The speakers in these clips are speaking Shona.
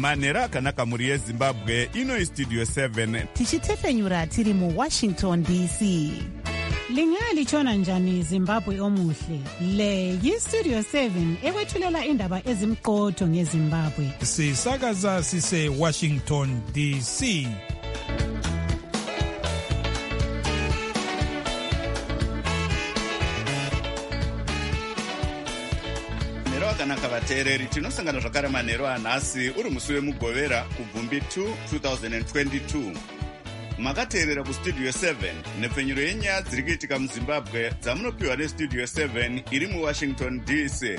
manhero akanaka mhuri yezimbabwe. Ino istudio 7 tichitefenyura tiri muWashington DC. Lingalitshona njani Zimbabwe omuhle? Le yistudio 7 ekwethulela indaba ezimqotho ngeZimbabwe. Sisakaza sise Washington DC. Akanaka vateereri, tinosangana zvakare manhero anhasi uri musi wemugovera kubvumbi 2 2022. Makateerera kustudio 7 nepfenyuro yenyaya dziri kuitika muZimbabwe dzamunopiwa nestudio 7 iri muWashington DC.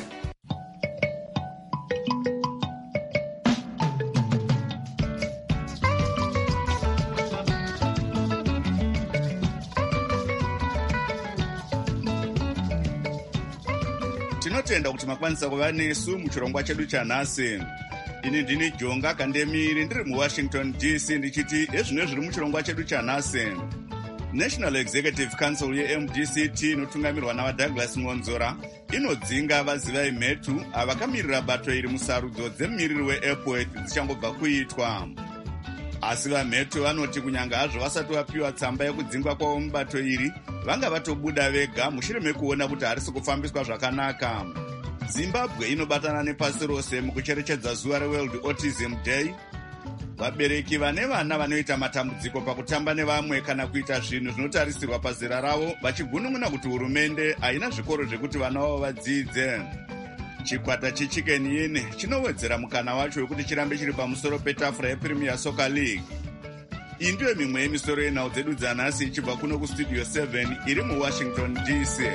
Tinotenda kuti makwanisa kuva nesu muchirongwa chedu chanhasi. Ini ndini Jonga Kandemiri ndiri muWashington DC ndichiti ezvino zviri muchirongwa chedu chanhasi. National Executive Council yeMDCT inotungamirwa navaDouglas Ngonzora inodzinga vazivai mhetu avakamirira bato iri musarudzo dzemumiriri weEPWET dzichangobva kuitwa. Asi vamhetu vanoti kunyanga hazvo vasati vapiwa tsamba yekudzingwa kwavo mubato iri, vanga vatobuda vega mushure mekuona kuti harisi kufambiswa zvakanaka. Zimbabwe inobatana nepasi rose mukucherechedza zuva reWorld Autism Day. Vabereki vane vana vanoita matambudziko pakutamba nevamwe kana kuita zvinhu zvinotarisirwa pazera ravo vachigunun'una kuti hurumende haina zvikoro zvekuti vana vavo vadzidze. Chikwata cheChicken Inn chinowedzera mukana wacho wekuti chirambe chiri pamusoro petafura yePremier Soccer League. Iyi ndiyo mimwe yemisoro yenhau dzedu dzanhasi ichibva kuno kustudio 7 iri muWashington DC.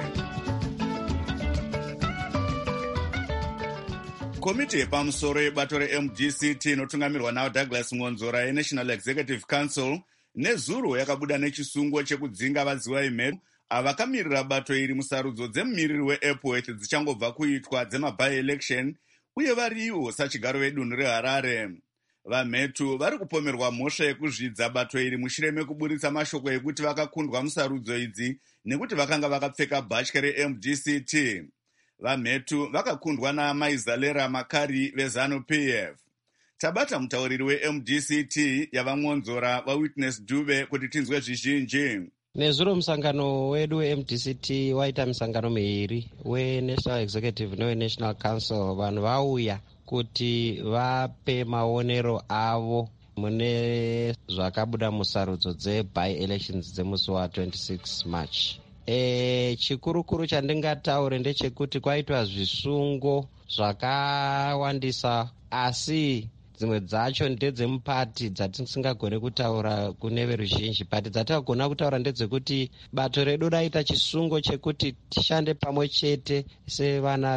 Komiti yepamusoro yebato reMDCT inotungamirwa naDouglas Ngonzora yeNational Executive Council nezuro yakabuda nechisungo chekudzinga vazivai mhetu avakamirira bato iri musarudzo dzemumiriri weEPWET dzichangobva kuitwa dzema-by-election uye variwo sachigaro vedunhu reHarare. Vamhetu vari kupomerwa mhosva yekuzvidza bato iri mushure mekuburitsa mashoko ekuti vakakundwa musarudzo idzi nekuti vakanga vakapfeka bhatya reMDCT. Vamhetu vakakundwa naMaizalera Makari veZANU-PF. Tabata mutauriri weMDCT yavaNgonzora vaWitness Dube kuti tinzwe zvizhinji. Nezuro musangano wedu weMDCT waita misangano miviri weNational Executive neweNational Council. Vanhu vauya kuti vape maonero avo mune zvakabuda musarudzo dze-by-elections dzemusi wa26 March. Chikurukuru chandingataure ndechekuti kwaitwa zvisungo zvakawandisa, asi dzimwe dzacho ndedzemupati dzatisingagone kutaura kune veruzhinji. Pati dzatagona kutaura ndedzekuti bato redu raita chisungo chekuti tishande pamwe chete sevana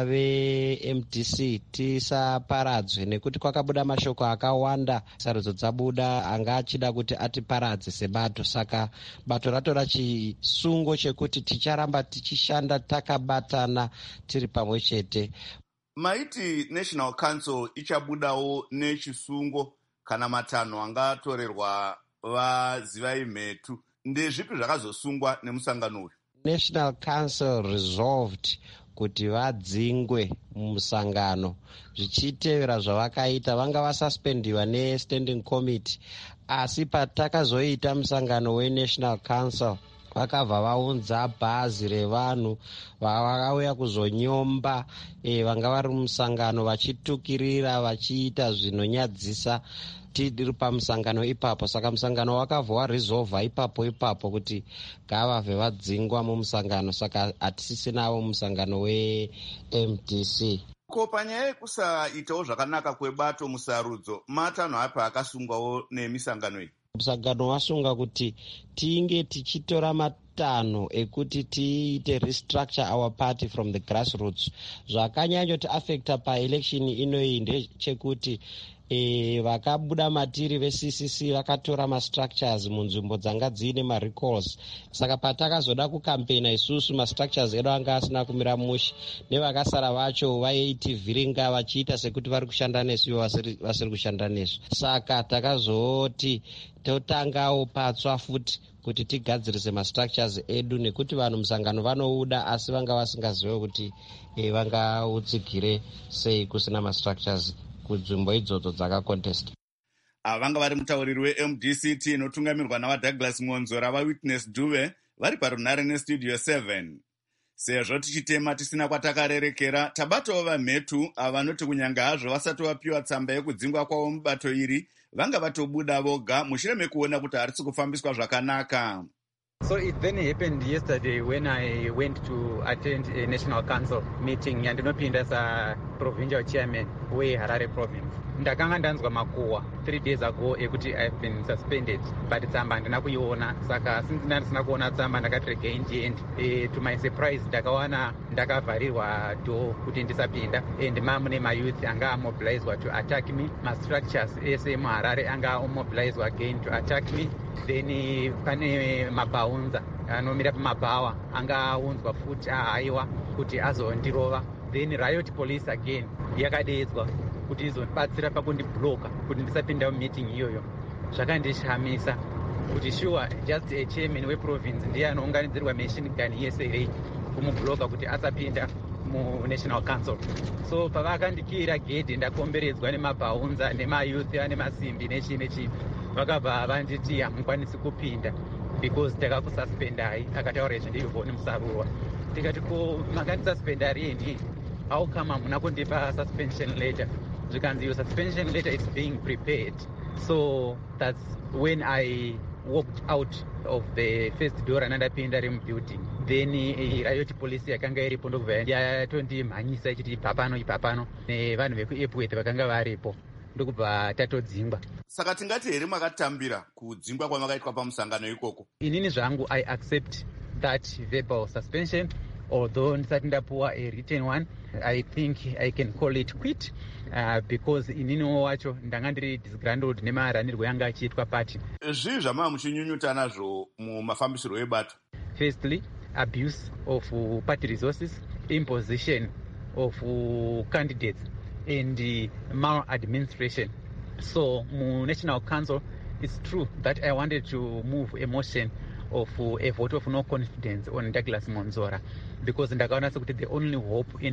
veMDC, tisaparadzwe nekuti kwakabuda mashoko akawanda, sarudzo dzabuda anga achida kuti atiparadze sebato. Saka bato ratora chisungo chekuti ticharamba tichishanda takabatana tiri pamwe chete. Maiti National Council ichabudawo nechisungo kana matanho angatorerwa vazivai mhetu. Ndezvipi zvakazosungwa nemusangano uyu? National Council resolved kuti vadzingwe mumusangano zvichitevera zvavakaita. Vanga vasuspendiwa neStanding Committee, asi patakazoita musangano weNational Council vakabva vaunza bhazi revanhu vakauya kuzonyomba vanga vari mumusangano vachitukirira vachiita zvinonyadzisa tiri pamusangano ipapo. Saka musangano wakabva warizovha ipapo kuti ngavabve vadzingwa mumusangano. Saka hatisisinawo musangano weMDC. Ko panyaya yekusaitawo zvakanaka kwebato musarudzo, matanho api akasungwawo nemisangano iyi? Musangano wasunga kuti tinge tichitora matanho ekuti tiite restructure our party from the grassroots. Zvakanyanyoti affecta paelection inoyi ndechekuti vakabuda matiri veCCC vakatora mastructures munzvimbo dzanga dziine marecalls. Saka patakazoda kukampena isusu mastructures edu anga asina kumira mushe, nevakasara vacho vaitivhiringa vachiita sekuti vari kushanda nesu ivo vasiri kushanda nesu. Saka takazoti totangawo patsva futi kuti tigadzirise mastructures edu, nekuti vanhu musangano vanouda asi vanga vasingazive kuti vangautsigire sei kusina mastructures kunzvimbo idzodzo dzakakontesta. Ava vanga vari mutauriri weMDCT inotungamirwa navaDouglas Monzora vaWitness Dube vari parunare nestudio 7. Sezvo tichitema tisina kwatakarerekera, tabatawo vamhetu ava vanoti kunyange hazvo vasati vapiwa tsamba yekudzingwa kwavo mubato iri, vanga vatobuda voga mushure mekuona kuti harisi kufambiswa zvakanaka. So it then happened yesterday when I went to attend a National Council meeting yandinopinda sa-provincial chairman weHarare province. Ndakanga ndanzwa makuhwa 3 days ago ekuti I've been suspended, but tsamba handina kuiona. Saka since ndisina kuona tsamba ndakati regai ndiende. To my surprise ndakavharirwa door kuti ndisapinda, and mamune mayouth anga amobilized to attack me. Ma-structures ese muHarare anga amobilized again to attack me. Then pane mabaunza anomira pamabhawa anga aunzwa futi ahaiwa kuti azondirova. Then riot police again yakadedzwa kuti izondibatsira pakundibloka kuti ndisapinda mumeeting iyoyo. Zvakandishamisa kuti sure just a chairman weprovince ndiye anounganidzirwa machine gun yese kumubloka kuti asapinda muNational Council. So pavakandikira gedhi ndakomberedzwa nemabhaunza nemayouth ane masimbi nechii vakabva vanditi hamukwanisi kupinda because takakususpendai. Akataura izvi ndiyuvhoni musarurwa. Tikati ko makandisuspenda rini? How come hamuna kundipa suspension letter? Zvikanzi your suspension letter is being prepared. So that's when I walked out of the first door andapinda remubuilding. Then riot police yakanga iripo ndobva yatondimhanyisa ichiti ipapano nevanhu vekuEpworth vakanga varipo ndokubva tatodzingwa. Saka tingati here makatambira kudzingwa kwamakaitwa pamusangano ikoko? Inini zvangu I accept that verbal suspension, although ndisati ndapuwa a written one. I think I can call it quit because ininiwo wacho ndanga ndiri disgruntled nemaranirwo yanga achiitwa party. Zvii zvamava muchinyunyuta nazvo mumafambisiro ebato? Firstly, abuse of party resources, imposition of candidates, and maladministration. So National Council, it's true that I wanted to move a motion of a vote of no confidence on Douglas Monzora because ndakaona sekuti the only hope in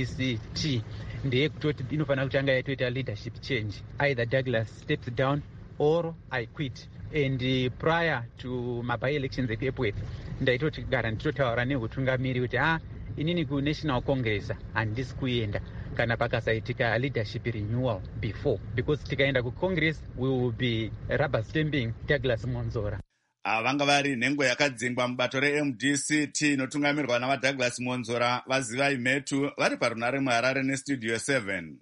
MDCT ndeyekutoti inofanira kuti anga yatoita leadership change. Either Douglas steps down or I quit. And prior to by-elections ekuEpworth ndaitoti gara nditotaura neutungamiri kuti inini kuNational Congress handisi kuenda kana pakasaitika leadership renewal before, because tikaenda kuCongress we will be rubber stamping Douglas Monzora. Vanga vari nhengo yakadzingwa mubato reMDCT inotungamirwa navaDouglas Monzora vazivai mhetu vari parunare muHarare nestudio 7.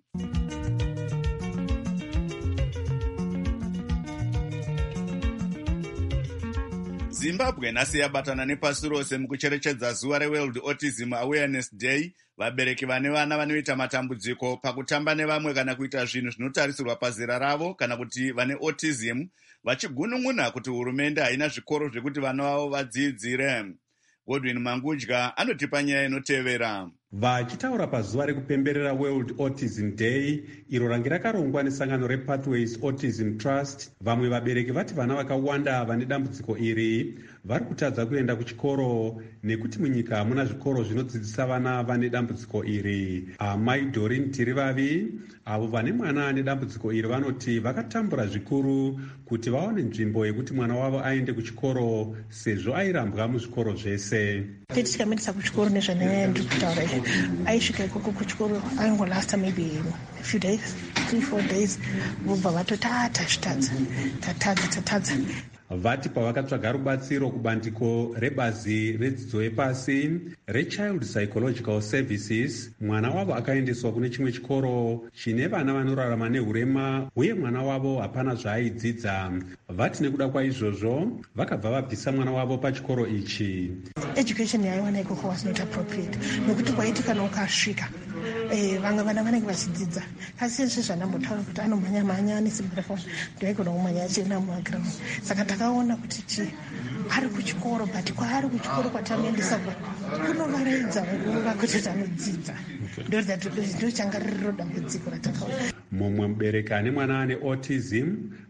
Zimbabwe nhasi yabatana nepasi rose mukucherechedza zuva reWorld Autism Awareness Day. Vabereki vane vana vanoita matambudziko pakutamba nevamwe kana kuita zvinhu zvinotarisirwa pazera ravo kana kuti vane autism vachigunun'una kuti hurumende haina zvikoro zvekuti vana vavo vadzidzire. Godwin Mangudya anotipa nyaya inotevera. Vachitaura pazuva rekupemberera World Autism Day iro range rakarongwa nesangano rePathways Autism Trust, vamwe vabereki vati vana vakawanda vane dambudziko iri vari kutadza kuenda kuchikoro nekuti munyika hamuna zvikoro zvinodzidzisa vana vane dambudziko iri. Amai Doreen Tirivavi avo vane mwana ane dambudziko iri vanoti vakatambura zvikuru kuti vaone nzvimbo yekuti mwana wavo aende kuchikoro sezvo airambwa muzvikoro zvese. Tikamedisa kuchikoro nezvanyaya ndikutaura aisvika ikoko kuchikoro aingolasta maybe a few days, 3-4 days, vobva vatotata zvitadza tatadza. Vati pavakatsvaga rubatsiro kubandiko rebazi redzidzo yepasi reChild Psychological Services, mwana wavo akaendeswa kune chimwe chikoro chine vana vanorarama nehurema uye mwana wavo hapana zvaaidzidza. Vati nekuda kwaizvozvo vakabva vabvisa mwana wavo pachikoro ichi. Education yaiwana ikoko was not appropriate nokuti kwaiti kana ukasvika vamwe vana vanenge vachidzidza asi izvi zvanambotaura kuti anomhanya anesimba rakawanda ndoaigona kumhanya achienda mumaground. Saka takaona kuti ari kuchikoro but kwaari kuchikoro kwatanoendesa kunovaraidza nguva kuti tanodzidza. Ndo changa ririro dambudziko ratakaona. Mumwe mubereki ane mwana ane autism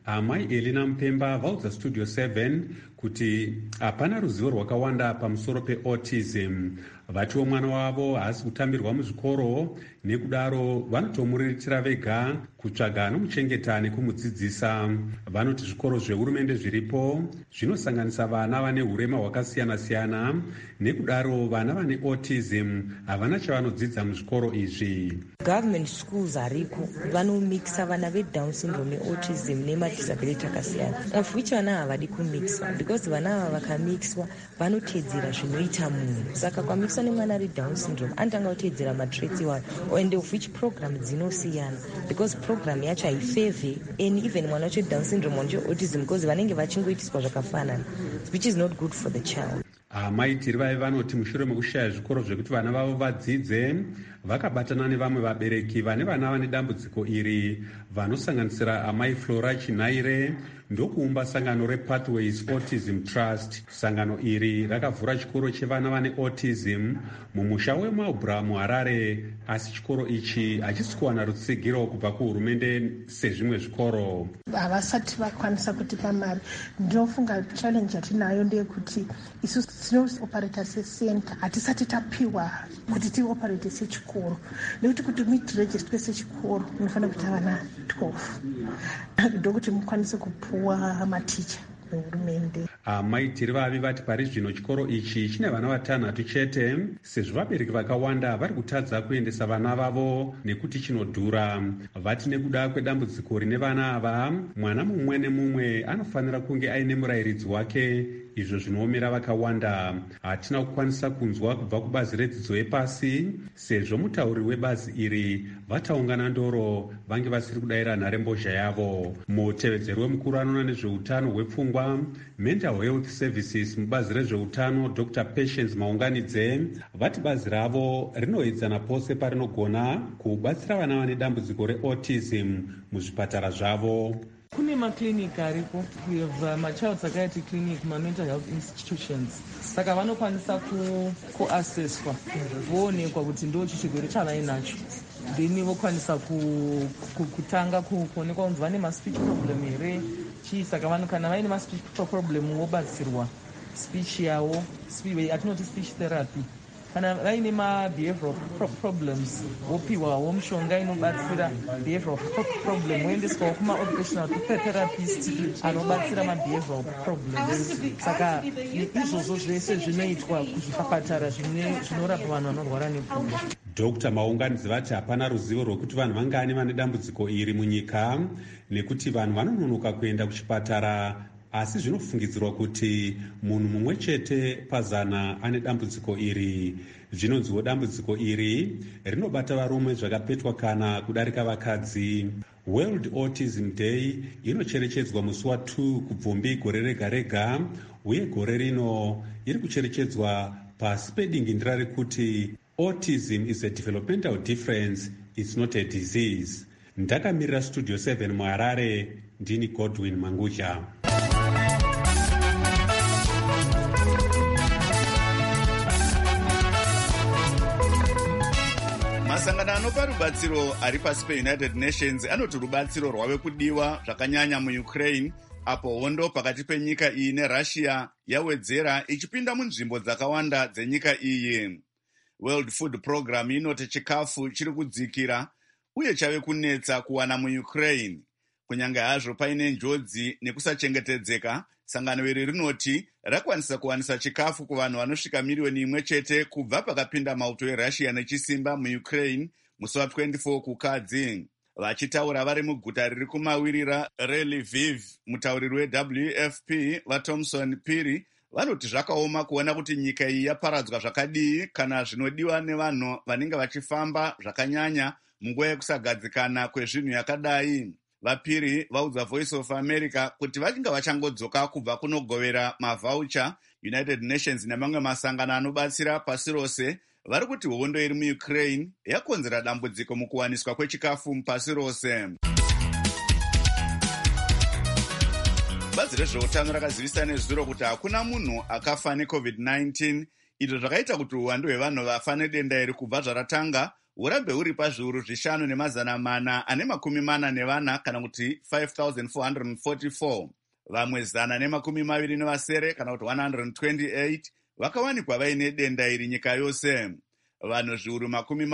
Amai Elina Mpemba vaudza Studio 7 kuti hapana ruzivo rwakawanda pamusoro peautism. Vatiwo mwana wavo haasi kutambirwa muzvikoro, nekudaro vanotomuriritira vega kutsvaga nomuchengeta nekumudzidzisa. Vanoti zvikoro zvehurumende zviripo zvinosanganisa vana vane urema hwakasiyana-siyana, nekudaro vana vane autism havana chavanodzidza muzvikoro izvi. Government schools ariko vanomixa vana vedown syndrome neautism nemadisability akasiyana, of which vana havadi kumixwa because vana ava vakamixwa vanotedzera zvinoita munhu. Saka kwamixwa nemwana ari down syndrome anotanga kutedzera matraits iwayo, and of which program dzinosiyana because program yacho haifevhe and even mwana wacho down syndrome mwana wacho autism because vanenge vachingoitiswa zvakafanana, which is not good for the child. Maitiri vaive vanoti mushure mekushaya zvikoro zvekuti vana vavo vadzidze, vakabatana nevamwe vabereki vane vana vane dambudziko iri vanosanganisira amai Flora Chinaire ndokuumba sangano rePathways Autism Trust. Sangano iri rakavhura chikoro chevana vane autism mumusha weMaubra muHarare, asi chikoro ichi hachisi kuwana rutsigiro kubva kuhurumende sezvimwe zvikoro. Havasati vakwanisa kutipa mari. Ndinofunga challenge yatinayo ndeyekuti isu tinooperata secenter hatisati tapiwa kuti tioperate sechikoro, nekuti kuti mutirejistwe sechikoro munofanira kuita vana 12 ndokuti mukwanise kupuwa maticha nehurumende. Maitiri vavi vati pari zvino chikoro ichi chine vana 6 chete, sezvo vabereki vakawanda vari kutadza kuendesa vana vavo nekuti chinodhura. Vati nekuda kwedambudziko rine vana ava, mwana mumwe nemumwe anofanira kunge aine murayiridzi wake, izvo zvinoomera vakawanda. Hatina kukwanisa kunzwa kubva kubazi redzidzo yepasi, sezvo mutauri webazi iri vataungana ndoro vange vasiri kudayira nharembozha yavo. Mutevedzeri wemukuru anoona nezveutano hwepfungwa, Mental Health Services mubazi rezveutano, Dr. Patience Maunganidze, vati bazi ravo rinoedzana pose parinogona kubatsira vana vane dambudziko reautism muzvipatara zvavo. Kune maklinika ariko, we have machild psychiatry clinic, mental health institutions. Saka vanokwanisa kuassesswa, voonekwa kuti ndo chirwere chavanacho. Then vokwanisa kutanga kuonekwa kuti vane ma-speech problem here. Saka kana vaine ma-speech problem vobatsirwa speech yavo, atinoti speech therapy. Kana vaine ma-behavioral problems vopiwawo mishonga inobatsira behavioral problem, voendeswawo kuma-occupational therapist anobatsira ma-behavioral problems. Saka izvozvo zvese zvinoitwa kuzvipatara zvinorapa vanhu vanorwara nepfungwa. Dr. Maunganidze vati hapana ruzivo rwekuti vanhu vangani vane dambudziko iri munyika, nekuti vanhu vanononoka kuenda kuchipatara, asi zvinofungidzirwa kuti munhu mumwe chete pazana ane dambudziko iri. Zvinonziwo dambudziko iri rinobata varume zvakapetwa kana kudarika vakadzi. World Autism Day inocherechedzwa musi wa2 kubvumbi gore rega rega, uye gore rino iri kucherechedzwa pasi pedingindira rekuti autism is a developmental difference, it's not a disease. Ndakamirira Studio 7 muHarare, ndini Godwin Mangucha. Masangano anopa rubatsiro ari pasi peUnited Nations anoti rubatsiro rwave kudiwa zvakanyanya muUkraine, apo hondo pakati penyika iyi neRussia yawedzera ichipinda munzvimbo dzakawanda dzenyika iyi. World Food Program inoti chikafu chiri kudzikira uye chave kunetsa kuwana muUkraine. Kunyange hazvo paine njodzi nekusachengetedzeka, sangano iri rinoti rakwanisa kuwanisa chikafu kuvanhu vanosvika miliyoni 1 chete kubva pakapinda mauto eRussia nechisimba muUkraine musi wa24 kukadzi. Vachitaura vari muguta riri kumawirira reLviv, mutauriri weWFP vaThomson Phiri vanoti zvakaoma kuona kuti nyika iyi yaparadzwa zvakadii kana zvinodiwa nevanhu vanenge vachifamba zvakanyanya munguva yekusagadzikana kwezvinhu yakadai. Vaphiri vaudza Voice of America kuti vachinga vachangodzoka kubva kunogovera mavhaucha, United Nations nemamwe masangano anobatsira pasi rose vari kuti hondo iri muUkraine yakonzera dambudziko mukuwaniswa kwechikafu pasi rose. Bazi rezveutano rakazivisa nezuro kuti hakuna munhu akafa neCovid-19, izvo zvakaita kuti uwandu hwevanhu vafa nedenda iri kubva zvaratanga urambe huri pazviuru 5,440 kana kuti 5,444. Vamwe 127 kana kuti 128 vakawanikwa vaine denda iri nyika yose. Vanhu zviuru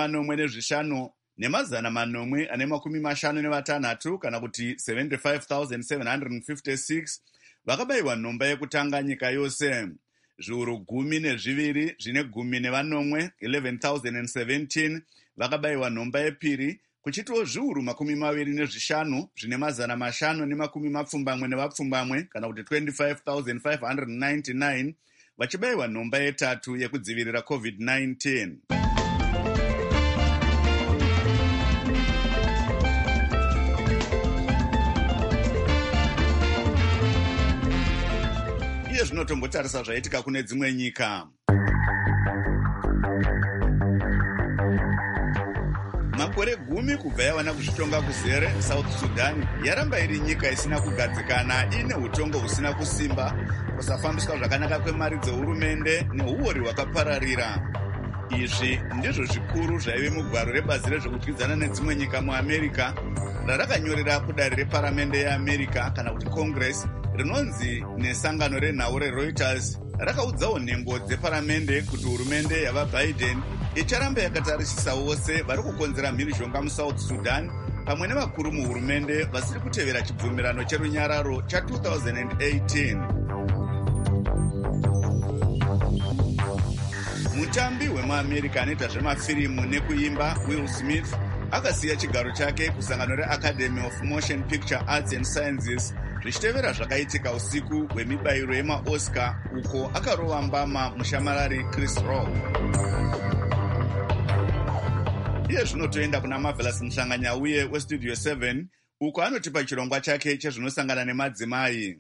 45,456 kana kuti 75,756 vakabayiwa nhomba yekutanga nyika yose. Zviuru 12 zvine 10 11,017 vakabayiwa nhomba yepiri, kuchitiwo zviuru 25 zvine 570 kana kuti 25,599 vachibayiwa nhomba yetatu yekudzivirira COVID-19. Iye zvinotombotarisa zvaitika kune dzimwe nyika. Makore 10 kubva yawana kuzvitonga kuzere, South Sudan yaramba iri nyika isina kugadzikana, ine utongo husina kusimba, kusafambiswa zvakanaka kwemari dzehurumende neuori hwakapararira. Izvi ndizvo zvikuru zvaive mugwaro rebazi rezvekudyidzana nedzimwe nyika muAmerica rarakanyorera kudare reparamende yeAmerica kana kuti Congress, rinonzi nesangano renhau reReuters rakaudzawo nhengo dzeparamende kuti hurumende yavaBiden icharamba yakatarisisa vose vari kukonzera mhirizhonga muSouth Sudan pamwe nevakuru muhurumende vasiri kutevera chibvumirano cherunyararo cha2018. Mutambi wemuAmerica anoita zvemafirimu nekuimba Will Smith akasiya chigaro chake kusangano reAcademy of Motion Picture Arts and Sciences zvichitevera zvakaitika usiku hwemibayiro yemaOscar uko akarova mbama mushamarari Chris Rock. Iye zvinotoenda kuna Marvelous Mhlanganyauye weStudio 7 uko anotipa chirongwa chake chezvinosangana nemadzimai.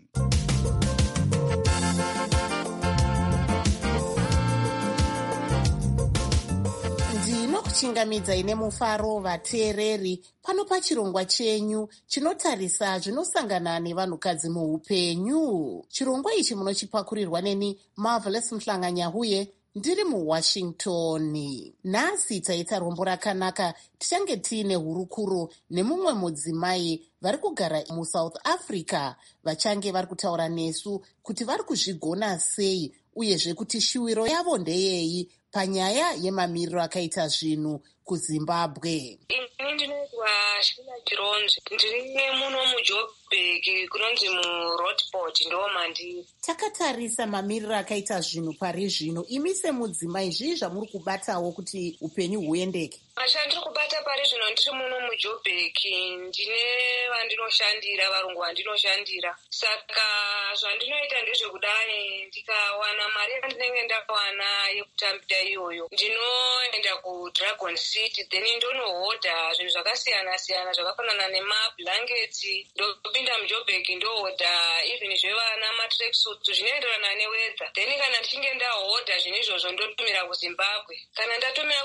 Ndinokuchingamidzai nemufaro vateereri pano pachirongwa chenyu chinotarisa zvinosangana nevanhukadzi muupenyu. Chirongwa ichi munochipakurirwa neni Marvelous Mhlanganyauye ndiri muWashington. Nhasi taita rombo rakanaka, tichange tiine hurukuro nemumwe mudzimai vari kugara muSouth Africa vachange vari kutaura nesu kuti vari kuzvigona sei uyezve kuti shuwiro yavo ndeyei panyaya yemamiriro akaita zvinhu kuZimbabwe. Ini ndinoitwa Shina Chironzi, ndiri muno muJoburg kunonzi muRoadport ndomandi. Takatarisa mamiriro akaita zvinhu pari zvino, imi semudzimai zvii zvamuri kubatawo kuti upenyu huendeke? Chandiri kubata pari zvino ndiri muno muJoburg, ndine vandinoshandira, varungu vandinoshandira. Saka zvandinoita ndezvekudai, ndikawana mari yandinenge ndakawana yekutambira iyoyo, ndinoenda kuDragon City, then ndonohodha zvinhu zvakasiyana-siyana zvakafanana nemablankets, ndopinda muJoburg ndohodha even zvevana matracksuits zvinoenderana neweather. Then kana ndichinge ndahodha zvinhu izvozvo ndotumira kuZimbabwe. Kana ndatumira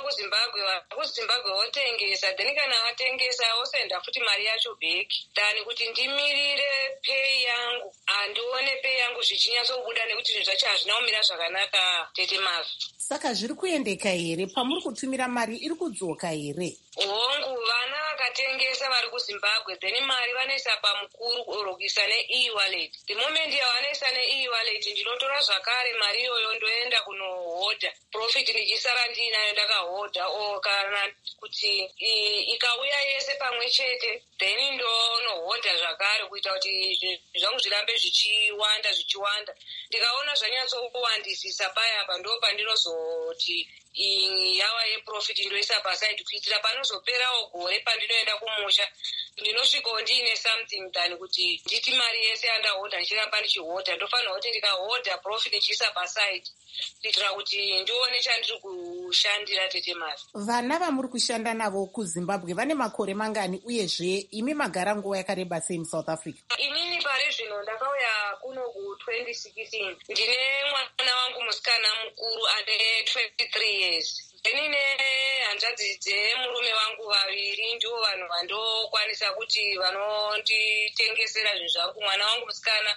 kuZimbabwe wotengesa, then kana watengesa wosenda futi mari yacho back. Dani kuti ndimirire pay yangu, andione pay yangu zvichinyatsobuda nekuti zvinhu zvacho hazvina kumira zvakanaka tete mavi. Saka zviri kuendeka here? Pamuri kutumira mari iri kudzoka here? Hongu, vana vakatengesa vari kuZimbabwe, then mari vanoisa pamukuru kuisa ne-e-wallet. The moment yavanoisa ne-e-wallet, ndinotora zvakare mari iyoyo ndoenda kunohodha. Profit ndichisara ndiinayo ndakahodha, o kana kuti ikauya yese pamwe chete, then ndonohodha zvakare kuita kuti zvangu zvirambe zvichiwanda. Ndikaona zvanyatsokuwandisisa payapa ndo pandinozoti yava yeprofit ndoisa pasaidi kuitira panozoperawo gore pandinoenda kumusha ndinosvikawo ndiine something than kuti nditi mari yese yandahodha ndichiramba ndichihodha. Ndofanira kuti ndikahodha profit ndichiisa pasaidi kuitira kuti ndione chandiri kushandira tete mari. Vana vamuri kushanda navo kuZimbabwe vane makore mangani uyezve imi magara nguva yakareba sei muSouth Africa? Inini pari zvino ndakauya kuno ku2016. Ndine mwana wangu musikana mukuru ane 23 years. Ndine hanzvadzi dzemurume wangu vaviri ndivo vanhu vandokwanisa kuti vanonditengesera zvinhu zvangu. Mwana wangu musikana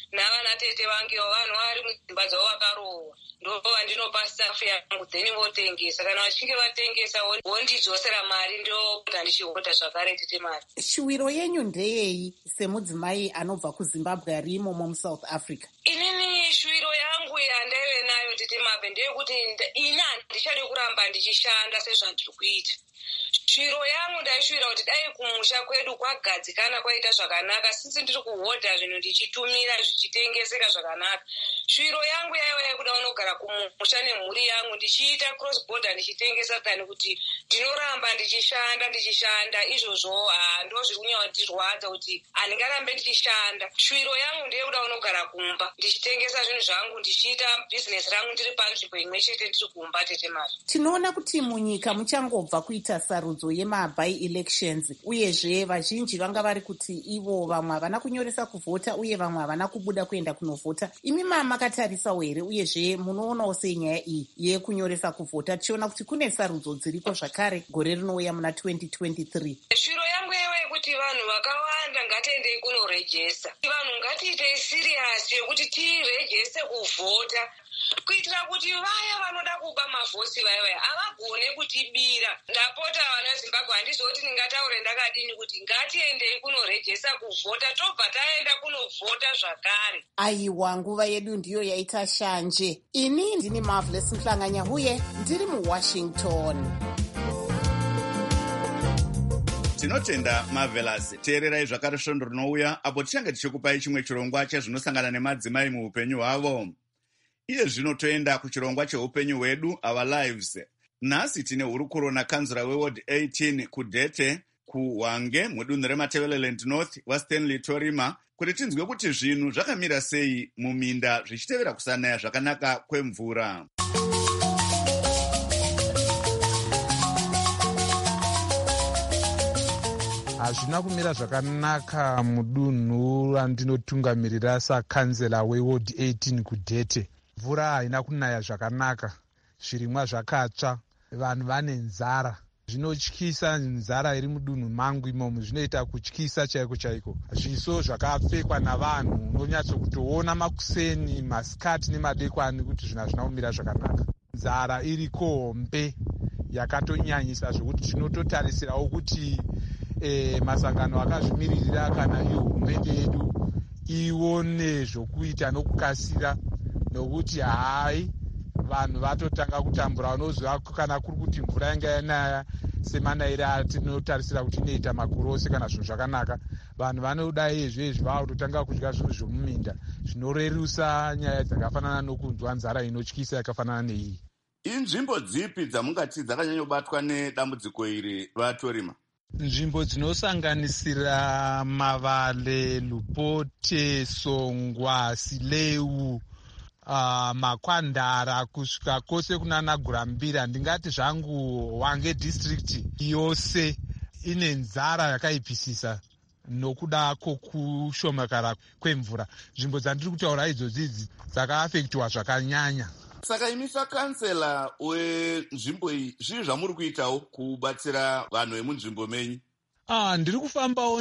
navana tete vangewo vanhu vari mudzimba dzavo vakarohwa, ndo vandinopa staff yangu then votengesa. Kana vachinge vatengesa vondidzosera mari, ndopota ndichihota zvakare tete mari. Shuwiro yenyu ndeyeyi semudzimai anobva kuZimbabwe ari imomo muSouth Africa? Inini shuwiro yangu yandaive nayo tete mape ndeyekuti ini handichade kuramba ndichishanda sezvandiri kuita. Shwiro yangu ndaishwira kuti dai kumusha kwedu kwagadzikana kwaita zvakanaka, sisi ndiri kuhodha zvinhu ndichitumira zvichitengeseka zvakanaka. Shwiro yangu yaiva yekuda unogara kumusha nemhuri yangu ndichiita cross border ndichitengesa tani kuti ndinoramba ndichishanda izvozvo ndo zviri kunyatirwadza kuti handingarambe ndichishanda. Shwiro yangu ndeyekuda unogara kumba ndichitengesa zvinhu zvangu ndichiita bhizinesi rangu ndiri panzvimbo imwe chete ndiri kumba tete mari. Tinoona kuti munyika muchangobva kuita sarudzo yemaby elections, uyezve vazhinji vanga vari kuti ivo vamwe havana kunyoresa kuvhota uye vamwe havana kubuda kuenda kunovhota. Imi makatarisawo here uyezve munoonawo sei nyaya iyi yekunyoresa kuvhota, tichiona kuti kune sarudzo dziripo zvakare gore rinouya muna 2023? Shwiro yangu yewe yekuti vanhu vakawanda ngatiendei kunorejesta. Vanhu ngatiitei siriyasi yekuti tirejeste kuvhota kuitira kuti vaya vanoda kuba mavhosi vaya havagone kutibira. Ndapota vana veZimbabwe handizoti ndingataure ndakadini kuti ngatiendei kunorejesta kuvhota tobva taenda kunovhota zvakare. Aiwa, nguva yedu ndiyo yaita shanje. Ini ndini Marvelous Mhlanganyahuye ndiri muWashington. Tinotenda Marvelous. Teererai zvakare svondo rinouya apo tichange tichikupai chimwe chirongwa chezvinosangana nemadzimai muupenyu hwavo. Iye zvino toenda kuchirongwa cheupenyu hwedu, Our Lives. Nhasi tine hurukuro nakanzura weWard 18 kuDhete kuHwange mudunhu reMatabeleland North waStanley Torima kuti tinzwe kuti zvinhu zvakamira sei muminda zvichitevera kusanaya zvakanaka kwemvura. Hazvina kumira zvakanaka mudunhu randinotungamirira sakanzela weWard 18 kuDhete. Mvura haina kunaya zvakanaka, zvirimwa zvakatsva, vanhu vane nzara. Zvinotyisa nzara iri mudunhu mangu imomo, zvinoita kutyisa chaiko chaiko. Zviso zvakapfekwa navanhu, unonyatsokutoona makuseni, masikati nemadekwani kuti zvina zvina kumira zvakanaka. Nzara iriko hombe yakatonyanyisa zvokuti tinototarisirawo kuti masangano akazvimiririra kana iyo hurumende yedu ione zvokuita nokukasira, nokuti hai vanhu vatotanga kutambura. Unoziva kana kuri kuti mvura yanga yanaya semanayiri atinotarisira kuti inoita makurosi kana zvinhu zvakanaka, vanhu vanoda izvezvi vakutotanga kudya zvinhu zvomuminda zvinorerusa nyaya dzakafanana nokunzwa nzara inotyisa yakafanana neiyi. Inzvimbo dzipi dzamungati dzakanyanyobatwa nedambudziko iri vaTorima? Nzvimbo dzinosanganisira Mavale, Lupote, Songwa, Sileu, Makwandara kusvika kwose kunana Gurambira. Ndingati zvangu Hwange district yose ine nzara yakaipisisa nokuda kwokushomekara kwemvura. Nzvimbo dzandiri kutaura idzodzi dzakaafektiwa zvakanyanya. Saka imi sakansela wenzvimbo iyi, zvii zvamuri kuitawo kubatsira vanhu vemunzvimbo menyu? Ndiri kufambawo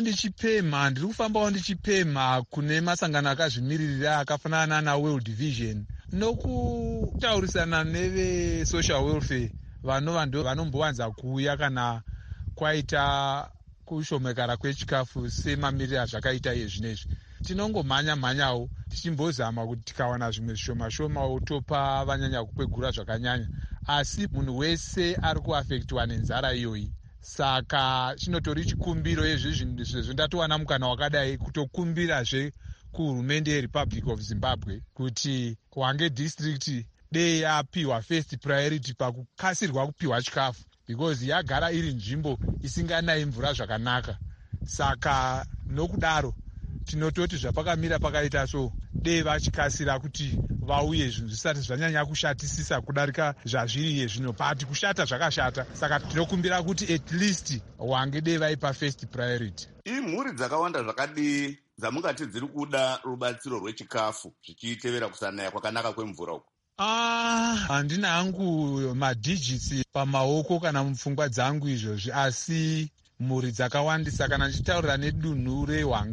ndichipemha kune masangano akazvimiririra akafanana naWorld Vision nokutaurisana nevesocial welfare vanombowanza kuuya kana kwaita kushomekara kwechikafu semamiriro azvakaita iye zvinezvi. Tinongomhanya-mhanyawo tichimbozama kuti tikawana zvimwe zvishoma-shomawo topa vanyanya kukwegura zvakanyanya, asi munhu wese ari kuafektiwa nenzara iyoyi. Saka chinotori chikumbiro yezvezvo ndatowana mukana wakadai kutokumbirazve kuhurumende yeRepublic of Zimbabwe kuti Hwange district dei yapiwa first priority pakukasirwa kupiwa chikafu, because yagara iri nzvimbo isinganayi mvura zvakanaka. Saka nokudaro tinototi zvapakamira pakaita so dei vachikasira kuti vauye zvinhu zvisati zvanyanya kushatisisa kudarika zvazviriye zvino. Pati kushata zvakashata, saka tinokumbira kuti at least Hwange dei vaipa first priority. Imhuri dzakawanda zvakadii dzamungati dziri kuda rubatsiro rwechikafu zvichitevera kusanaya kwakanaka kwemvura uku? Handina hangu madigits pamaoko kana mupfungwa dzangu izvozvi, asi mhuri dzakawandisa. Kana ndichitaurira nedunhu reHwange,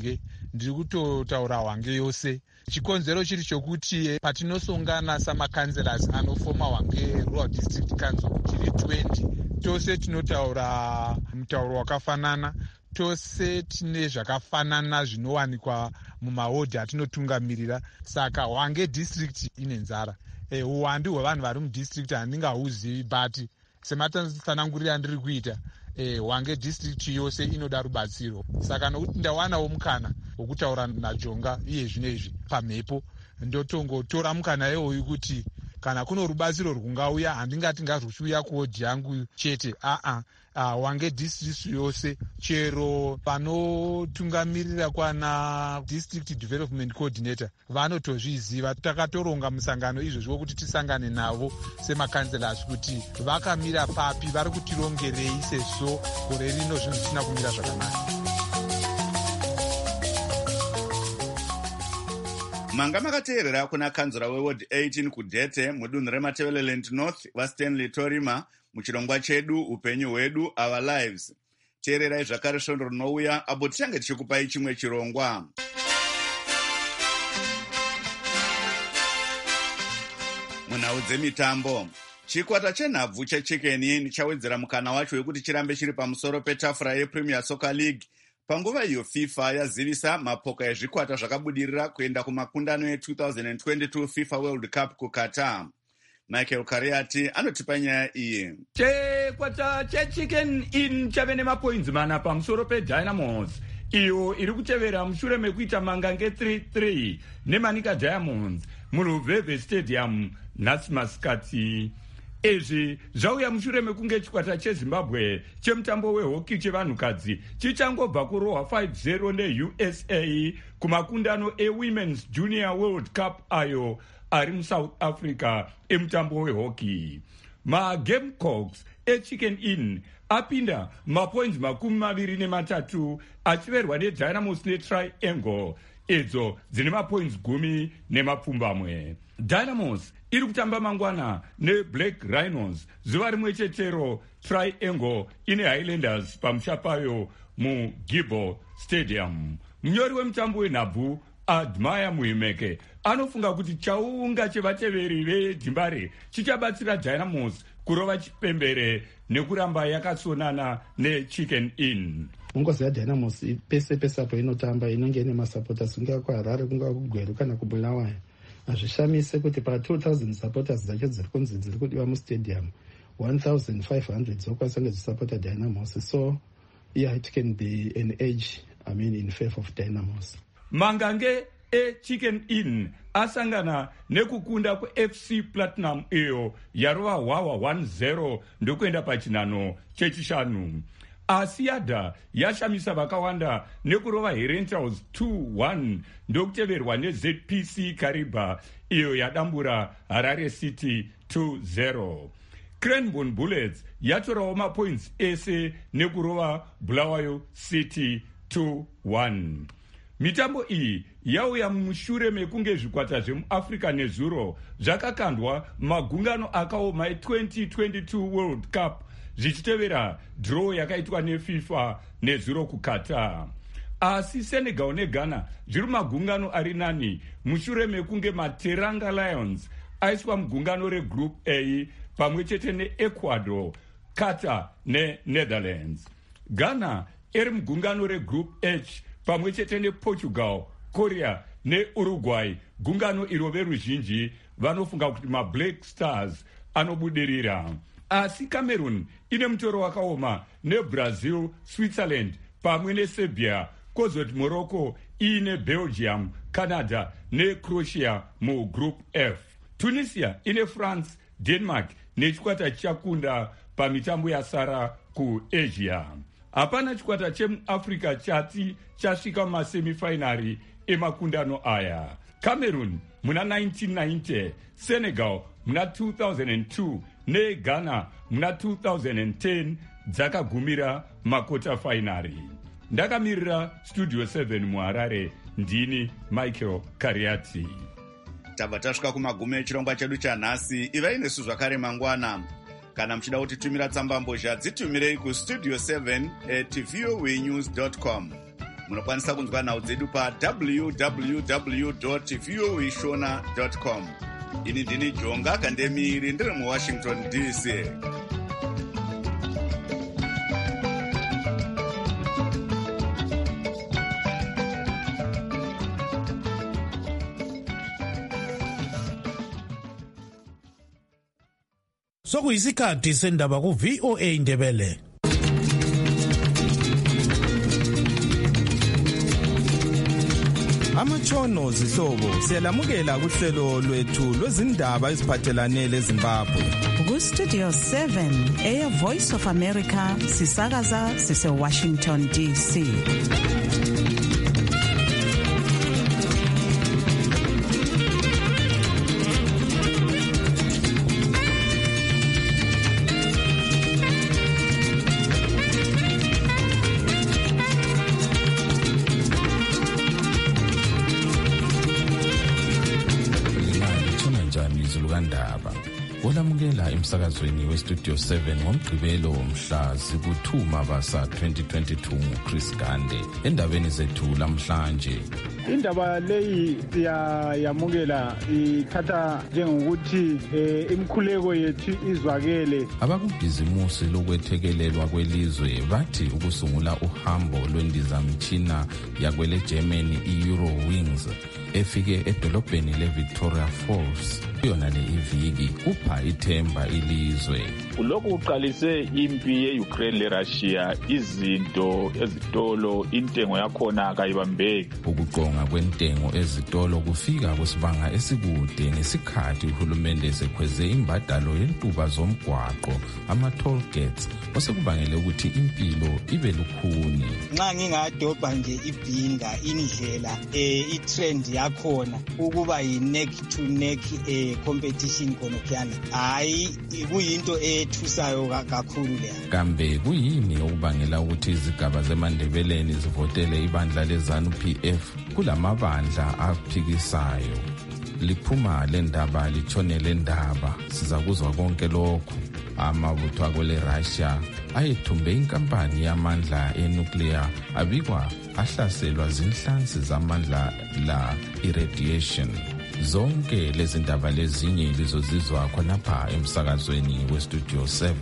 ndiri kutotaura hwange yose. Chikonzero chiri chokuti patinosongana samakanzelas anofoma hwange rural district council tiri 20 tose tinotaura mutauro wakafanana, tose tine zvakafanana zvinowanikwa mumahodhi atinotungamirira. Saka hwange district ine nzara. Uwandu hwevanhu vari mudistrict handingahuzivi, but sematanangurira ndiri kuita hwange district yose inoda rubatsiro. Saka nokuti ndawanawo mukana wokutaura naJonga iye zvinezvi pamhepo, ndotongotora mukana iwoyu kuti kana kuno rubatsiro rwungauya handingati ngazvichiuya kuhodhi yangu chete, hwange district yose, chero panotungamirira kwana district development coordinator vanotozviziva. Takatoronga musangano izvozvi wokuti tisangane navo semakanzelas kuti vakamira papi, vari kutirongerei sezvo gore rino zvinhu zvisina kumira zvakanaka. Manga makateerera kuna kanzura weward 18 kudhete mudunhu reMatabeleland North vaStanley Torima muchirongwa chedu upenyu hwedu our lives. Teererai zvakare svondo rinouya apo tichange tichikupai chimwe chirongwa. Munhau dzemitambo, chikwata chenhabvu cheChicken Inn chawedzera mukana wacho wekuti chirambe chiri pamusoro petafura yePremier Soccer League panguva iyo FIFA yazivisa mapoka ezvikwata zvakabudirira kuenda kumakundano e2022 FIFA World Cup kuQatar. Michael Kariati anotipa nyaya iyi. Chikwata cheChicken Inn chave nemapoints mana pamusoro peDynamos, iyo iri kutevera mushure mekuita mangange 3-3 neManika Diamonds muRuveve Stadium nhasi masikati. Izvi zvauya mushure mekunge chikwata cheZimbabwe chemutambo wehockey chevanhukadzi chichangobva kurohwa 5-0 neUSA kumakundano eWomen's Junior World Cup ayo ari muSouth Africa emutambo wehockey. MaGamecocks eChicken Inn apinda mapoints 23 achiverwa neDynamos neTriangle, idzo dzine mapoints 10. Dynamos iri kutamba mangwana neBlack Rhinos zuva rimwe chetero. Triangle ine Highlanders pamusha payo muGibbo Stadium. Munyori wemutambo wenhabvu Admire Muhimeke anofunga kuti chaunga chevateveri veDhimbare chichabatsira Dynamos kurova chipembere nekuramba yakasonana neChicken Inn. Mungozi yaDynamos pese pese apo inotamba inenge ine masupporters kunga kuHarare kunga kuGweru kana kuBulawayo. Azvishamise kuti pa2000 supporters dzacho dziri kunzi dziri kudiwa mustadium 1500 dzokwanisa ngedzisupporta Dynamos. So yeah, it can be an edge, in favor of Dynamos. Mangange eChicken Inn asangana nekukunda kuFC Platinum iyo yarova hwawa 1-0 ndokuenda pachinano chechishanu. Asiada yashamisa vakawanda nekurova Herentals 2-1 ndokuteverwa neZPC Kariba iyo yadambura Harare City 2-0. Cranbourne Bullets yatorawo mapoints ese nekurova Bulawayo City 2-1. Mitambo iyi yauya mushure mekunge zvikwata zvemuAfrica nezuro zvakakandwa magungano akaoma e2022 World Cup zvichitevera draw yakaitwa neFIFA nezuro kuQatar. Asi Senegal neGhana zviri magungano ari nani mushure mekunge maTeranga Lions aiswa mugungano reGroup A pamwe chete neEcuador, Qatar neNetherlands. Ghana iri mugungano reGroup H pamwe chete nePortugal, Korea neUruguay, gungano iro veruzhinji vanofunga kuti maBlack Stars anobudirira. Asi Cameroon ine mutoro wakaoma neBrazil, Switzerland pamwe neSerbia, kozoti Morocco ine Belgium, Canada neCroatia muGroup F. Tunisia ine France, Denmark nechikwata chichakunda pamitambo yasara kuAsia. Hapana chikwata chemuAfrica chati chasvika mumasemifinari emakundano aya. Cameroon muna 1990, Senegal muna 2002 neGhana muna 2010 dzakagumira makota finari. Ndakamirira Studio 7 muHarare, ndini Michael Kariati. Tabva tasvika kumagumo echirongwa chedu chanhasi. Ivai nesu zvakare mangwana. Kana muchida kutitumira tsamba mbozha dzitumirei kustudio7@voanews.com. munokwanisa kunzwa nhau dzedu pa www.voashona.com. ini ndini Jonga Kandemiri ndiri muWashington DC. Sokuyisikhathi sendaba ku VOA Indebele. Amatshono zihlobo siyalamukela kuhlelo lwethu lwezindaba eziphathelane leZimbabwe. Ku Studio 7 Air Voice of America sisakaza sise Washington DC. Olamukela emsakazweni weStudio 7 ngomgqibelo mhla ziku-2 Mabasa 2022 nguChris Gande. Endabeni zethu lamhlanje, indaba leyi siyayamukela ithatha njengokuthi imkhuleko yethu izwakele. Abakubhizimusi lokwethekelelwa kwelizwe bathi ukusungula uhambo lwendizamtshina yakwele Germany i-Eurowings efike edolobheni le-Victoria Falls yona le iviki kupha ithemba ilizwe. Lokhu kuqalise impi ye-Ukraine le-Russia, izinto ezitolo intengo yakhona kayibambeki. Ukuqonga kwentengo ezitolo kufika kusibanga esikude ngesikhathi uhulumende esekhweze imbadalo yentuba zomgwaqo, ama-toll gates, osekubangele ukuthi impilo ibe lukhuni. Nxa ngingadobha nje ibhinga indlela i-trend yakhona ukuba yi-neck to neck competition khonophiyana, hayi kuyinto ethusayo kakhulu leyo. Kambe kuyini okubangela ukuthi izigaba zeMandebeleni zivotele ibandla leZANU-PF kulamabandla aphikisayo? Liphuma lendaba litshone lendaba, sizakuzwa konke lokhu. Amabutho akwele Russia ayethumbe inkampani yamandla enuclear abikwa ahlaselwa zinhlansi zamandla la irradiation. Zonke lezi ndaba lezinye lizozizwa khonapha emsakazweni weStudio 7.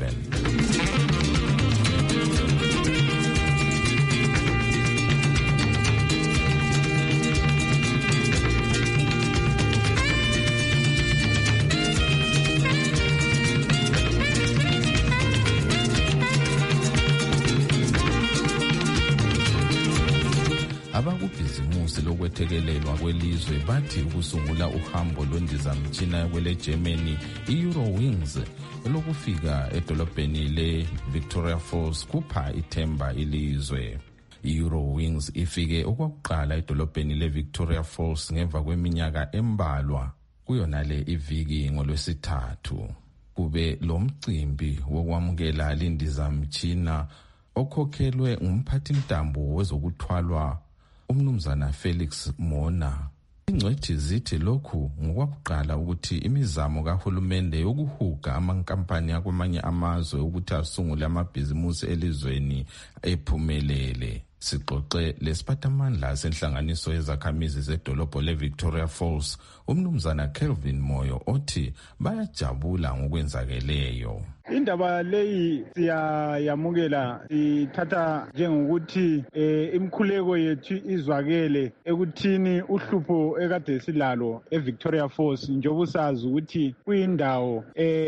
Abakubhizimusi lokwethekelelwa kwelizwe bathi ukusungula uhambo lwendizamtshina yakwele Germany i-Eurowings lokufika edolobheni le-Victoria Falls kupha ithemba ilizwe. I-Eurowings ifike okwakuqala edolobheni le-Victoria Falls ngemva kweminyaka embalwa kuyona le iviki ngolwesithathu. Kube lo mcimbi wokwamukela lendizamtshina okhokhelwe ngumphathintambo wezokuthwalwa uMnumzana Felix Mona. Ingcwethi zithi lokhu ngokwakuqala ukuthi imizamo kahulumende yokuhuga amankampani akwamanye amazwe ukuthi asungule amabhizimusi elizweni ephumelele. Sixoxe lesiphathamandla senhlanganiso yezakhamizi zedolobho le-Victoria Falls, uMnumzana Kelvin Moyo, othi bayajabula ngokwenzakeleyo. Indaba leyi siyayamukela ithatha njengokuthi imkhuleko yethu izwakele ekuthini uhlupho ekade silalo eVictoria Falls, njengoba usazi ukuthi kuyindawo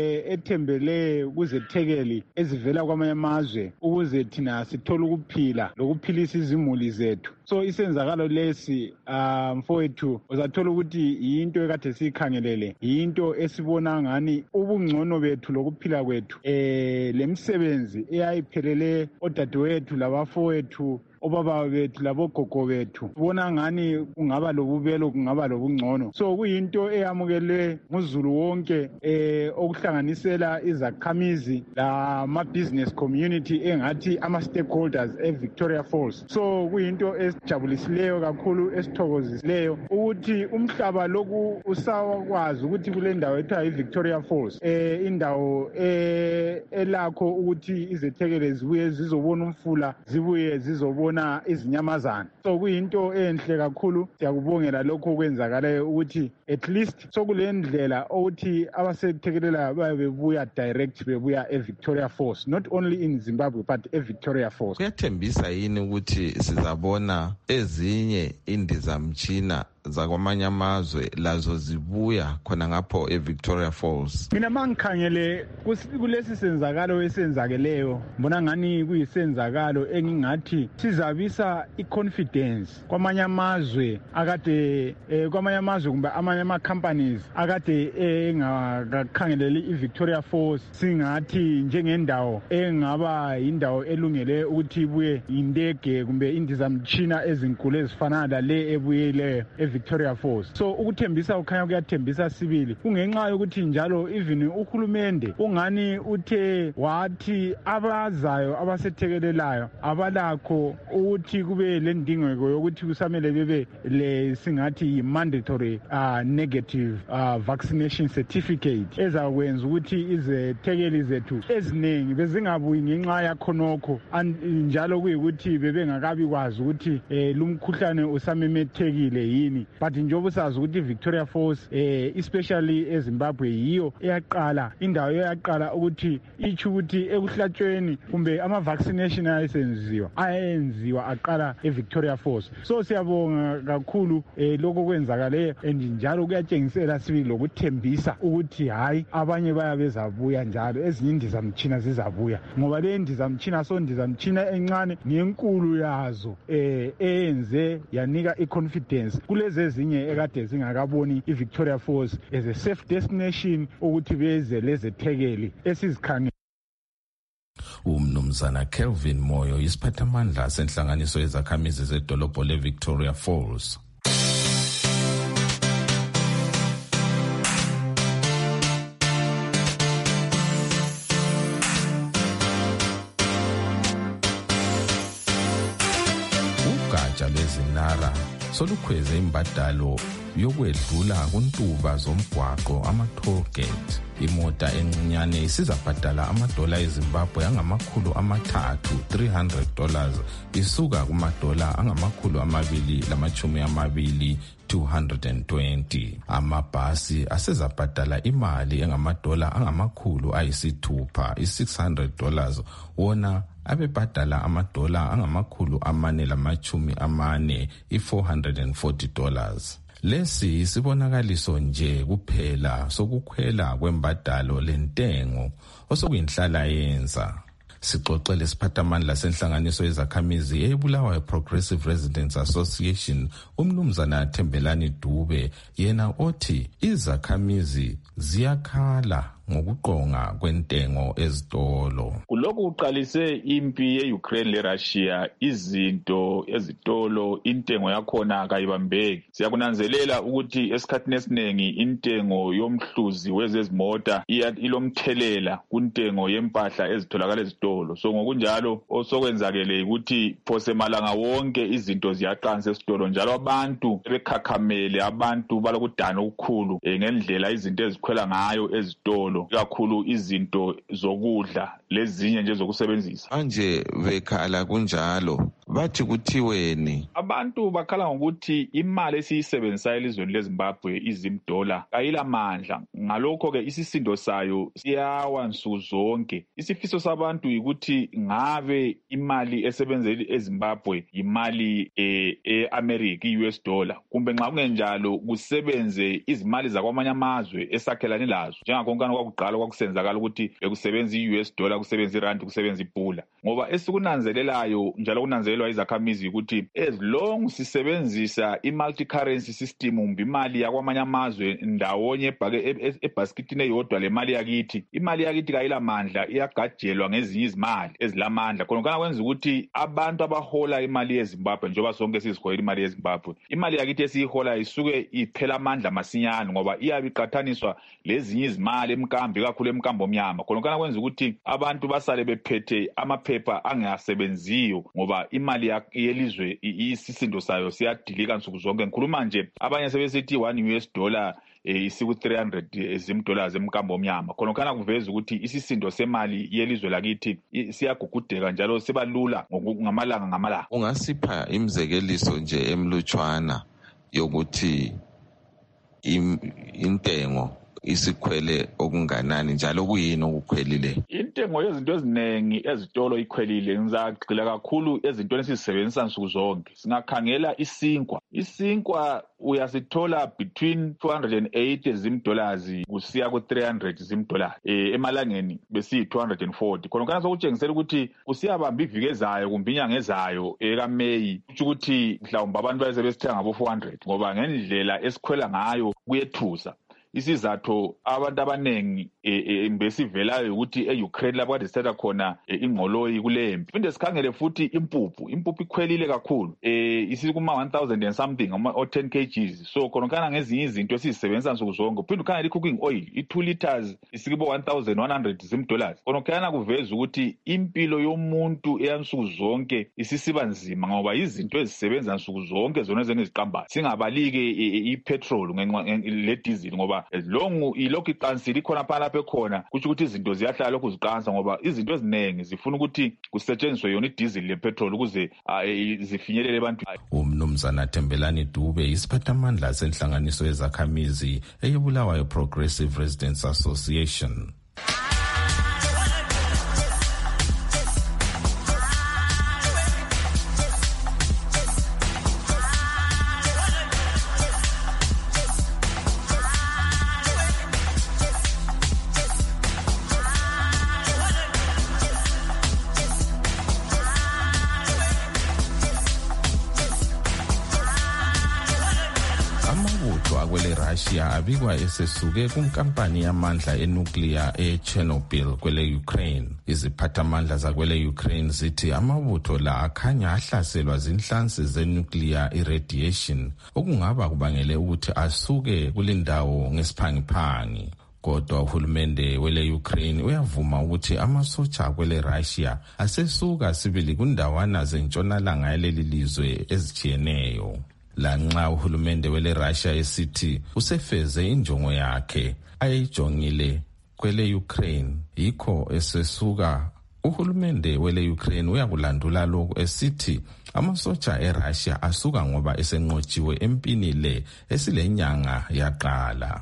ethembele kuzethekeli ezivela kwamanye amazwe ukuze thina sithole ukuphila lokuphilisa izimuli zethu. So isenzakalo lesi mfowethu uzathola ukuthi yinto ekade siyikhangelele, yinto esibona ngani ubungcono bethu lokuphila kwethu. Lemsebenzi eyayiphelele odadewethu labafowethu, obaba bethu labogogo bethu, bona ngani kungaba lobubelo, kungaba lobungcono. So kuyinto eyamukelwe nguzulu wonke okuhlanganisela izakhamizi lama-business community engathi ama-stakeholders eVictoria Falls. So kuyinto esijabulisileyo kakhulu, esithokozisileyo ukuthi umhlaba lokhu usakwazi ukuthi kule ndawo ethiwa iVictoria Falls indawo elakho ukuthi izethekele zibuye zizobona umfula, zibuye zizobona ukubona izinyamazana. So kuyinto enhle kakhulu, siyakubongela lokho okwenzakalayo ukuthi at least sokulendlela ukuthi abasethekelelayo babebuya direct bebuya eVictoria Falls, not only in Zimbabwe but eVictoria Falls. Kuyathembisa yini ukuthi sizabona ezinye indizamtshina zakwamanye amazwe lazo zibuya khona ngapho eVictoria Falls? Mina mangikhangele kulesi senzakalo esenzakeleyo, mbona ngani kuyisenzakalo engingathi sizabisa iconfidence kwamanye amazwe akade kwamanye amazwe kumbe amanye ama-companies akade engakhangeleli iVictoria Falls singathi njengendawo engaba yindawo elungele ukuthi ibuye indege kumbe indizamtshina ezinkulu ezifana lale ebuyele Victoria Falls. So ukuthembisa ukhanya kuyathembisa sibili, kungenxa yokuthi njalo even uhulumende ungani uthe wathi abazayo abasethekelelayo abalakho ukuthi kube lendingeko yokuthi kusamele bebe le singathi mandatory negative vaccination certificate ezakwenza ukuthi izethekeli zethu eziningi bezingabuyi ngenxa yakhonokho, njalo kuyikuthi bebengakabi kwazi ukuthi lumkhuhlane usamemethekile yini. But njengoba sazi ukuthi Victoria Falls especially eZimbabwe yiyo eyaqala indawo eyaqala ukuthi ithi ukuthi ekuhlatshweni kumbe ama vaccination ayenziwa aqala eVictoria Falls. So siyabonga kakhulu lokho kwenzakale, and njalo kuyatshengisela sibili lokuthembisa ukuthi hayi abanye bayabezabuya njalo, ezinye indizamtshina zizabuya, ngoba le ndizamtshina ndizamtshina encane ngenkulu yazo eyenze yanika iconfidence kulezi ezinye ekade zingakaboni iVictoria Falls as a safe destination ukuthi beze lezethekeli esizikhangela. Umnumzana Kelvin Moyo isiphathamandla senhlanganiso yezakhamizi zedolobho leVictoria Falls. Ugatsha lwezinara solukhweze imbadalo yokwedlula kuntuba zomgwaqo ama-toll gate. Imota encinyane isizabhadala $300 $300 isuka $220 220. Amabhasi asezabhadala imali $600 wona abebhadala $440 $440. Lesi isibonakaliso nje kuphela sokukhwela kwembadalo lentengo osokuyinhlala yenza. Sixoxele isiphathamandla senhlanganiso yezakhamizi eBulawayo Progressive Residents Association umnumzana Thembelani Dube, yena othi izakhamizi ziyakhala ngokuqonga kwentengo ezitolo. Kulokhu kuqalise impi ye-Ukraine le-Russia, izinto ezitolo intengo yakhona kayibambeki. Siyakunanzelela ukuthi esikhathini esiningi intengo yomhluzi wezezimota ilomthelela kuntengo yempahla ezitholakala ezitolo. So ngokunjalo osokwenzakele ukuthi phose malanga wonke izinto ziyaqansa esitolo, njalo abantu bekhakhamele, abantu balokudana okukhulu ngendlela izinto ezikhwela ngayo ezitolo, kakhulu izinto zokudla lezinye nje zokusebenzisa. Manje bekhala kunjalo bathi kuthiweni? Abantu bakhala ngokuthi imali esiyisebenzisayo elizweni leZimbabwe $1 kayilamandla, ngalokho ke isisindo sayo siyawa nsuku zonke. Isifiso sabantu ukuthi ngabe imali esebenzeli eZimbabwe imali eAmerica US dollar, kumbe nxa kungenjalo kusebenze izimali zakwamanye amazwe esakhelane lazo, njengakonkana kwakuqala kwakusenzakala ukuthi bekusebenza US dollar, kusebenza irand, kusebenza ibhula. Ngoba esikunanzelelayo njalo kunanzelelwa izakhamizi ukuthi as long sisebenzisa i-multi currency system, umbi imali yakwamanye amazwe ndawonye ebhasketini eyodwa, le mali yakithi, imali yakithi kayilamandla, iyagajelwa ngezinye izimali ezilamandla. Khonokana kwenza ukuthi abantu abahola imali yeZimbabwe, njengoba sonke siziholela imali yeZimbabwe, imali yakithi esiyihola isuke iphela amandla masinyane, ngoba iyabe iqathaniswa lezinye izimali emkambi, kakhulu emkambo omnyama. Khonokana kwenza ukuthi abantu basale bephethe amaphepha angasebenziyo, ngoba imali imali yelizwe isisindo sayo siyadilika nsuku zonke. Ngikhuluma nje abanye sebesithi $1 isiku-300 zimdollars emkambo omnyama. Khonokana kuveza ukuthi isisindo semali yelizwe lakithi siyagugudeka njalo sibalula ngamalanga. Ungasipha imzekeliso nje emlutshwana yokuthi intengo isikhwele okunganani njalo kuyini okukhwelile? Intengo yezinto eziningi ezitolo ikhwelile. Ngizagxila kakhulu ezintweni esizisebenzisa nsuku zonke. Singakhangela isinkwa uyasithola between $280 kusiya ku-$300 emalangeni besiyi-240. Khonokana sokutshengisela ukuthi kusiyabamba iviki ezayo kumbe inyanga ezayo ekaMeyi, kutsho ukuthi mhlawumbe abantu bayesebesithenga ngabo-400 ngoba ngendlela esikhwela ngayo kuyethusa. Isizathu abantu abanengi besivelayo ukuthi e-Ukraine lapho kade sithatha khona ingqoloyi kulempi. Phinde sikhangele futhi impuphu ikhwelile kakhulu. Isikuma 1000 and something or 10 kgs. So khonokana ngezinye izinto esizisebenzisa nsuku zonke. Phinde ukhangele i-cooking oil 2 liters isikibo $1,100. Khonokana kuveza ukuthi impilo yomuntu eyansuku zonke isisiba nzima ngoba izinto ezisebenza nsuku zonke zona ezengeziqambayo. Singabalike i-petrol le diesel ngoba longu ilokhu iqansile ikhona lapha ekhona kuthi ukuthi izinto ziyahlala lokhu ziqansa ngoba izinto eziningi zifuna ukuthi kusetshenziswe yona i-diesel le-petrol ukuze zifinyelele abantu. Umnumzana Thembelani Dube isiphathamandla senhlanganiso yezakhamizi eyebulawayo Progressive Residents Association. Russia abikwa esesuke kunkampani yamandla enuclear eChernobyl kwele Ukraine. Iziphathamandla zakwele Ukraine zithi amabutho la akhanya ahlaselwa zinhlansi zenuclear irradiation okungaba kubangele ukuthi asuke kulindawo ngesiphangiphangi. Kodwa uhulumende wele Ukraine uyavuma ukuthi amasotsha kwele Russia asesuka sibili kundawana zentshonalanga yaleli lizwe ezijiyeneyo. Lanxa uhulumende wele Russia esithi usefeze injongo yakhe ayijongile kwele Ukraine, yikho esesuka uhulumende wele Ukraine uyakulandula lokho esithi amasotsha eRussia asuka ngoba esenqotshiwe empini le esilenyanga yaqala.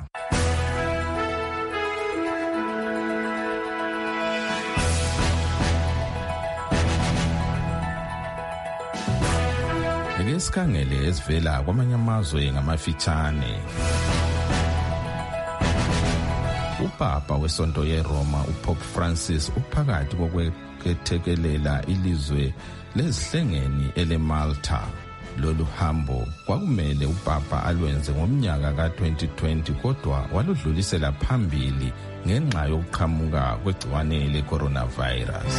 Ngesikhangele esivela kwamanye amazwe ngamafitshane. Upapa wesonto yeRoma uPope Francis uphakathi kokwethekelela ilizwe lezihlengeni eleMalta. Lolu hambo kwakumele upapa alwenze ngomnyaka ka-2020 kodwa waludlulisela phambili ngenxa yokuqhamuka kwegciwane le-coronavirus.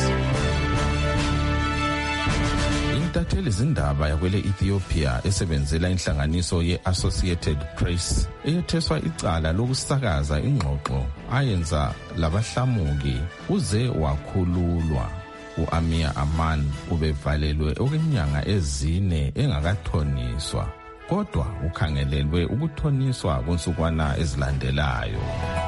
Intatheli zindaba yakwele Ethiopia esebenzela inhlanganiso ye-Associated Press eyetheswa icala lokusakaza ingxoxo ayenza labahlamuki uze wakhululwa. U-Amir Aman ubevalelwe okwenyanga ezine engakathoniswa, kodwa ukhangelelwe ukuthoniswa kunsukwana ezilandelayo.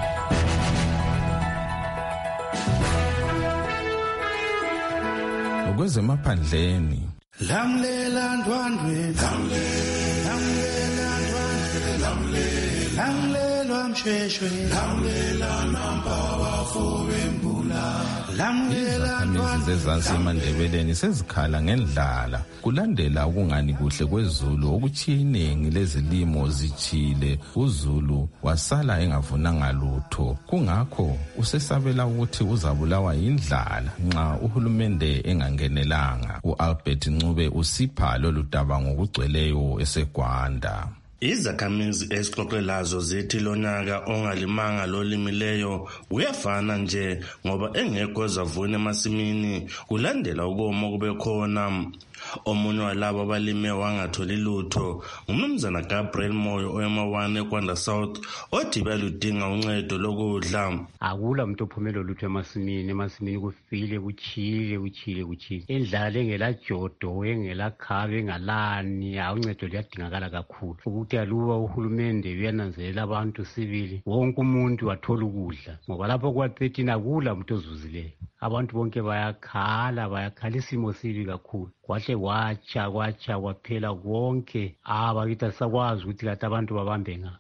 Kwezemaphandleni Lamlela ndwandwe, lamlela ndwandwe, lamlela msheshwe, lamlela namba wafube mbula. Izakhamizi zezansi eMandebeleni sezikhala ngendlala kulandela ukungani kuhle kwezulu okutshiye iningi lezilimo zichile. UZulu wasala engavunanga lutho, kungakho usesabela ukuthi uzabulawa yindlala nxa uhulumende engangenelanga. U-Albert Ncube usipha lolu daba ngokugcweleyo eseGwanda. Izakhamizi esixoxelazo zithi lonyaka ongalimanga lolimileyo uyafana nje ngoba engekho zavuna emasimini kulandela ukoma kube khona. Omunye walabo abalime wangatholi lutho ngumnumzana Gabriel Moyo oyema-1 eKwanda South othi beludinga uncedo lokudla. Akula umuntu ophumela lutho emasimini kufile kuchile. Indlala engela jodo, engela khabe, engalani, uncedo luyadingakala kakhulu. Ukuthi aluba uhulumende uyananzelela abantu sibili wonke umuntu wathola ukudla. Ngoba lapho kwa-13 akula umuntu ozuzileyo. Abantu bonke bayakhala isimo sibi kakhulu. Kwahle kwacha kwaphela konke. Bakithi asakwazi ukuthi kade abantu babambe ngapha.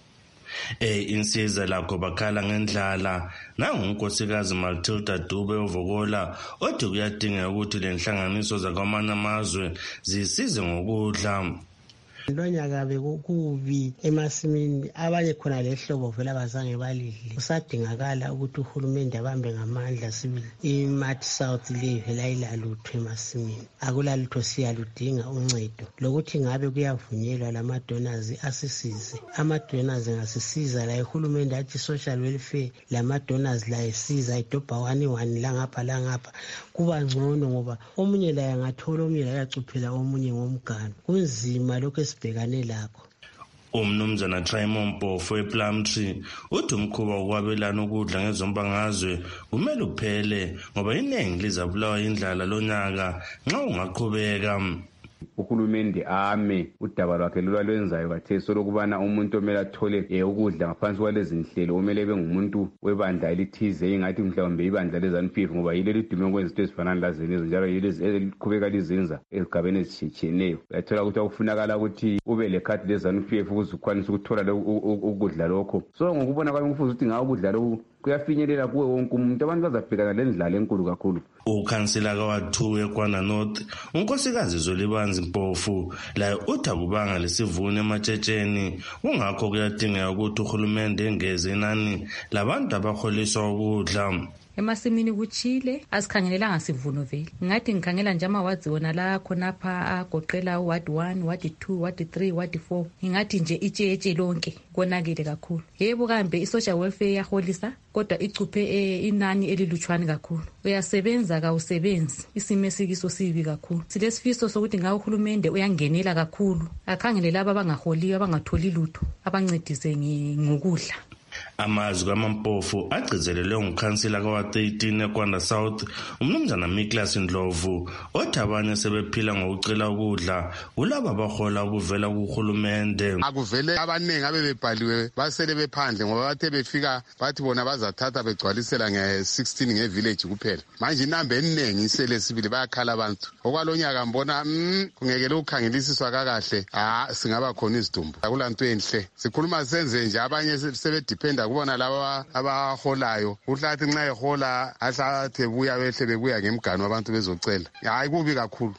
Insiza lakho bakhala ngendlala. Nangunkosikazi Matilda Dube oVokola othi kuyadingeka ukuthi le nhlanganiso zakwamanye amazwe zisize ngokudla. Lonyaka bekukubi emasimini, abanye khona lehlobo vele abazange balidle. Kusadingakala ukuthi uhulumende abambe ngamandla sibili. iMathi South le vele ayilalutho emasimini. Akulalutho siyaludinga uncedo. Lokuthi ngabe kuyavunyelwa lamadonors asisize. Amadonors ngasisiza la uhulumende athi social welfare lamadonors la esiza idobha 1 langapha. Kuba ngcono ngoba omunye la yangathola omunye la yacuphela omunye ngomgano. Kunzima lokho sibhekane lakho. Umnumzana Trimon Mpofu ePlumtree uthi umkhuba wokwabelana ukudla ngezombangazwe kumele uphele ngoba iningi lizabulawa indlala lonyaka nxa ungaqhubeka. Uhulumende ame udaba lwakhe lolwenzayo kathesi lokubana umuntu omele athole ukudla ngaphansi kwalezi nhlelo omele bengumuntu webandla elithize ingathi mhlawumbe ibandla leZANU-PF ngoba yile lidume kwenza izinto ezifana lazenezo njalo yile eliqhubeka lizenza ezigabeni ezitshiyeneyo. Uyathola ukuthi akufunakala ukuthi ube lekhadi leZANU-PF ukuze ukwanise ukuthola ukudla lokho. So ngokubona kwami kufuze ukuthi ngawo ukudla lokho kuyafinyelela kuwe wonke umuntu. Abantu bazabhekana lendlala enkulu kakhulu. Ukhansila ka-2 eKwanda North unkosikazi Zolibanzi Mpofu la uthi akubanga lesivuno ematshetsheni kungakho kuyadingeka ukuthi uhulumende engeze inani labantu abaholiswa ukudla. Emasimini kuchile asikhangelelanga sivuno vele. Ngathi ngikhangela nje amawadzi wona la khonapha agoqela uward 1, ward 2, ward 3, ward 4. Ingathi nje itshetshe lonke konakele kakhulu. Yebo kambe isocial welfare yaholisa kodwa icuphe inani elilutshwane kakhulu. Uyasebenza kawusebenzi, isimo esikiso sibi kakhulu. Silesifiso sokuthi ngawo uhulumende uyangenela kakhulu. Akhangele laba abangaholiyo abangatholi lutho, abancedise ngokudla. Amazwi kaMampofu agcizelelwe ngukhansila ka-13 eKwanda South umnumzana Miklas Ndlovu othi abanye sebephila ngokucela ukudla kulabo abahola okuvela kuhulumende. Akuvele abaningi abebebhaliwe basele bephandle ngoba bathe befika bathi bona bazathatha begcwalisela nge-16 ngevillage kuphela. Manje inamba eningi isele sibili bayakhala abantu. Okwalonyaka mbona kungekele ukukhangelisiswa kakahle. Singaba khona izidumbu. Akulanto enhle. Sikhuluma senze nje abanye sebedipenda kubona laba abaholayo. Uhlathi nxa ehola ahlathi buya behle bebuya ngemgano abantu bezocela. Hayi kubi kakhulu.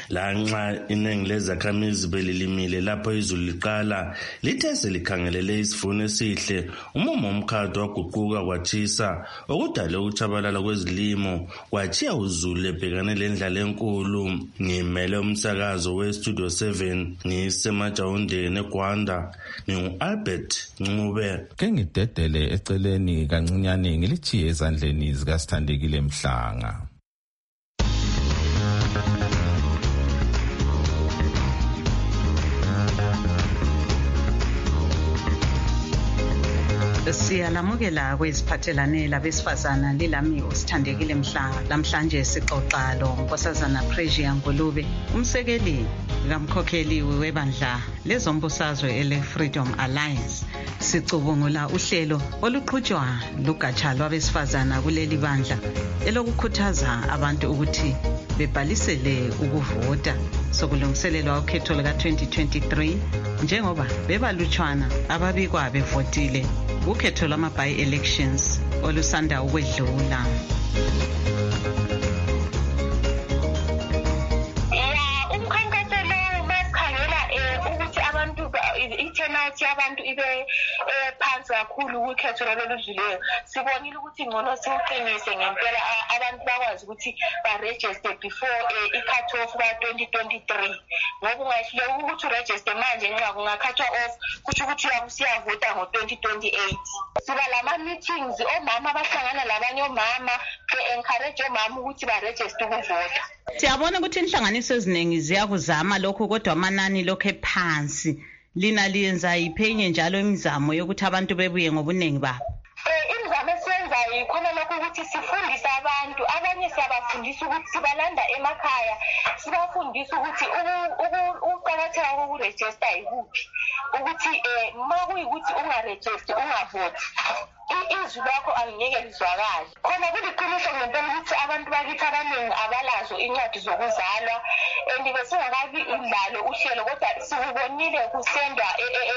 Lanxa iningi lezakhamizi belilimile lapho izulu liqala lithe selikhangelele isivuno esihle umumo omkhado waguquka kwatshisa okudala ukutshabalala kwezilimo kwachiya uzulu lebhekane lendlala enkulu. Ngimele umsakazo weStudio 7 ngisemajawundeni eGwanda ngingu-Albert Ncube. Ngidedele eceleni kancinyane ngilichiye ezandleni zikaSithandekile Mhlanga. Siyalamukela kweziphathelane labesifazana lilami uSithandekile Mhlanga. Lamhlanje sixoxa loNkosazana Pressure Ngulube, umsekeli kamkhokheli webandla lezombusazwe ele-Freedom Alliance. Sicubungula uhlelo oluqhutshwa lugatsha lwabesifazana kuleli bandla elokukhuthaza abantu ukuthi bebhalisele ukuvota sokulungiselelwa ukhetho luka-2023 njengoba bebalutshwana ababikwa bevotile ukhetho lwama-by-elections olusanda ukwedlula. Umkhankaso lo masikhangela ukuthi abantu i-turnout turnout yabantu ibe phansi kakhulu kukhetho loludlulileyo sibonile ukuthi ngcono siwuqinise ngempela abantu bakwazi ukuthi ba-register before i-cut off ka-2023 ngoba ungahluleka ukuthi uregister manje nxa kungakhathwa off kusho ukuthi uyabe usiyavota ngo-2028 siba lama-meetings omama bahlangana labanye omama be-encourage omama ukuthi baregister ukuvota. Siyabona ukuthi inhlanganiso eziningi ziyakuzama lokho kodwa amanani lokho ephansi lina liyenza yiphenye njalo imizamo yokuthi abantu bebuye ngobuningi babo. Imizamo esiyenzayo ikhona lokho ukuthi sifundise abantu abanye siyabafundisa ukuthi sibalanda emakhaya sibafundisa ukuthi ukuqakatheka kokurejista yikuphi ukuthi uma kuyikuthi ungarejista ungavoti izwi lakho angeke lizwakale khona kuliqiniso ngempela ukuthi abantu bakithi abaningi abalazo incwadi zokuzalwa and besingakabi indlalo uhlelo kodwa sikubonile kusendwa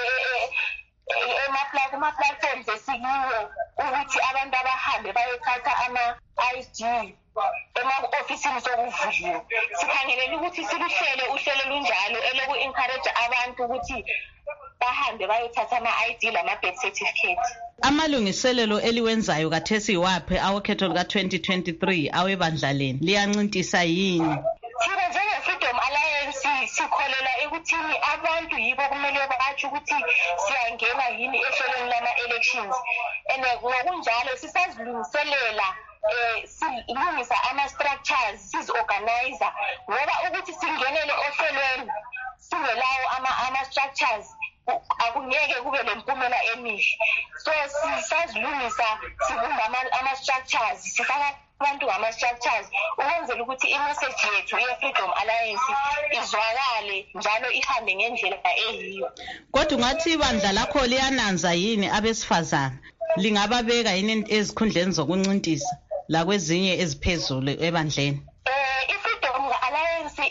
kuma-platforms esikiwo ukuthi abantu abahambe bayothatha ama-ID ema-ofisini sokuvuliwe sikhangelele ukuthi siluhlele uhlelo lunjalo eloku-encourage abantu ukuthi bahambe bayothatha ama-ID lama-birth certificate. Amalungiselelo eliwenzayo kathesi iwaphi awokhetho luka-2023 awebandlaleni liyancintisa yini? Thina njenge-Freedom Alliance sikholela ekuthini abantu yibo kumele batsho ukuthi siyangena yini ehlelweni lama-elections and ngokunjalo sisazilungiselela silungisa ama-structures sizi-organizer ngoba ukuthi singenele ohlelweni singelawo ama-structures akungeke kube lempumela emihle so sisazilungisa sibumba ama-structures sifaka abantu ngama-structures ukwenzela ukuthi imessage yethu ye-Freedom Alliance izwakale njalo ihambe ngendlela eyiyo. Kodwa ungathi ibandla lakho liyananza yini abesifazana lingababeka yini ezikhundleni zokuncintisa la kwezinye eziphezulu ebandleni? I-Freedom Alliance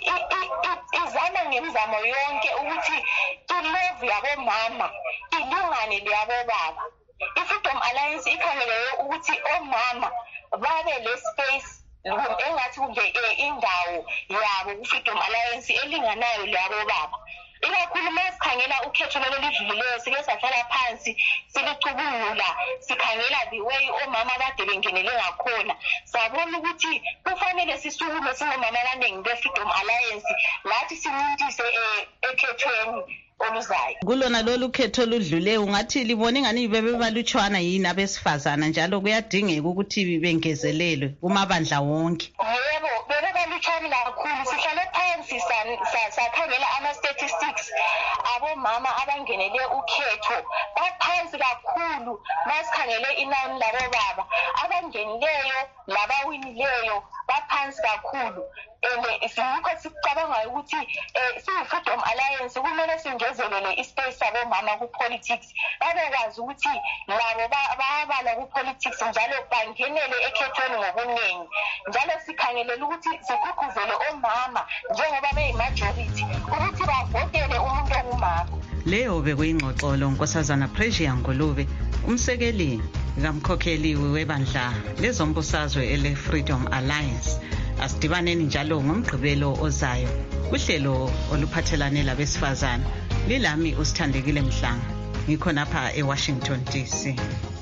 izama ngemizamo yonke ukuthi ilevu yabomama ilingane leyabobaba. I-Freedom Alliance ikhangelele ukuthi omama babe le-space engathi kunje indawo yabo ku-Freedom Alliance elinganayo leyabobaba. Ikakhulu uma sikhangela ukhetho loludlulileyo sike sahlala phansi silicubungula sikhangela the way omama kade bengenele ngakhona sabona ukuthi kufanele sisukume singomama abaningi be-Freedom Alliance lathi sincintise ekhethweni oluzayo. Kulona lolu khetho oludluleyo ungathi libona ingani bebebalutshwana yini abesifazana njalo kuyadingeka ukuthi bengezelelwe kumabandla wonke? Yebo, bebebalutshwana kakhulu sihlale phansi sakhangela ama-statistics abomama abangenele ukhetho baphansi kakhulu masikhangele inani labobaba abangenileyo labawinileyo baphansi kakhulu. Sikho sikucabangayo ukuthi siyi-Freedom Alliance kumele singezelele ispace sabomama ku-politics babekwazi ukuthi labo bayabala ku-politics njalo bangenele ekhethweni ngobuningi njalo sikhangelela ukuthi sigqugquzele omama njengoba beyi-majority ukuthi bavotele umuntu ongumama. Leyo bekuyingxoxolo Nkosazana Pressure Ngulube umsekeli kamkhokheli webandla lezombusazwe ele-Freedom Alliance. Asidibaneni njalo ngomgqibelo ozayo kuhlelo oluphathelane labesifazana lilami uSithandekile Mhlanga ngikhonapha eWashington DC.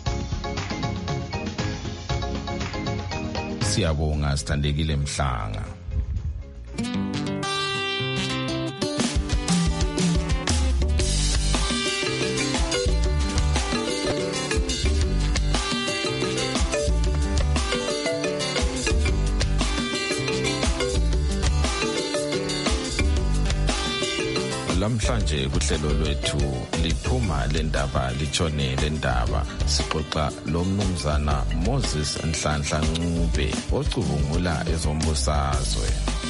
Siyabonga Sithandekile Mhlanga. Lamhlanje kuhlelo lwethu liphuma lendaba litshone lendaba sixoxa lomnumzana Moses Nhlanhla Ncube ocubungula ezombusazwe.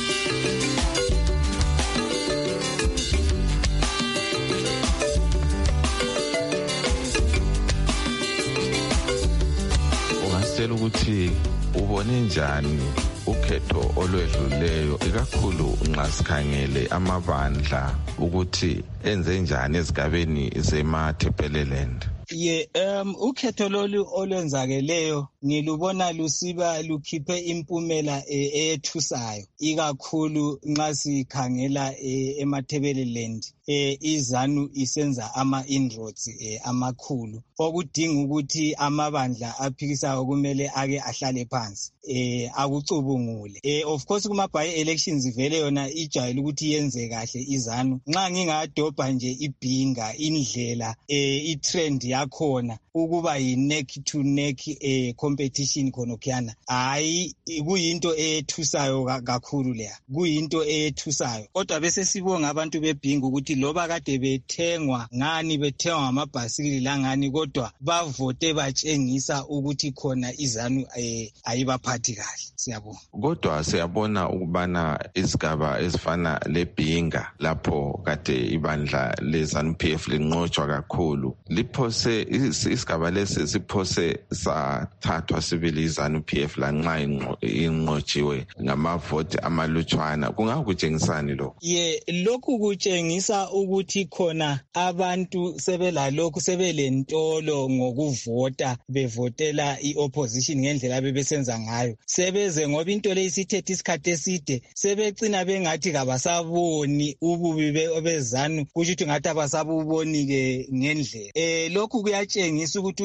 Ungasitshela ukuthi ubone njani ukhetho olwedluleyo ikakhulu nxa sikhangele amabandla ukuthi enze njani ezigabeni zemaThebeleland? ukhetho lolu olwenzakeleyo ngilubona lusiba lukhiphe impumela ethusayo ikakhulu nxa sikhangela eMatabeleland iZANU isenza ama-inroads amakhulu okudinga ukuthi amabandla aphikisayo kumele ake ahlale phansi akucubungule. Of course kuma-by-elections vele yona ijayele ukuthi yenze kahle iZANU. Nxa ngingadobha nje ibhinga indlela i-trend yakhona ukuba yi-neck to neck competition khonokuyana, hayi kuyinto ethusayo kakhulu leya, kuyinto ethusayo. Kodwa bese sibonga abantu bebhinga ukuthi loba kade bethengwa ngamabhasikili langani kodwa bavote batshengisa ukuthi khona iZANU ayibaphathi kahle. Siyabonga. Kodwa siyabona ukubana izigaba ezifana lebhinga lapho kade ibandla leZANU PF linqotshwa kakhulu liphose isigaba lesi siphose sathathwa sibili iZANU PF lanxa inqotshiwe ngamavoti amalutshwana. Kungakutshengisani lokho? Lokhu kutshengisa ukuthi khona abantu sebelalokhu sebelentolo ngokuvota bevotela i-opposition ngendlela bebesenza ngayo. Sebeze ngoba into le isithethe isikhathi eside sebecina bengathi kabasaboni ububi beZANU, kusho ukuthi ngathi abasabuboni-ke ngendlela. Lokhu kuyatshengisa ukuthi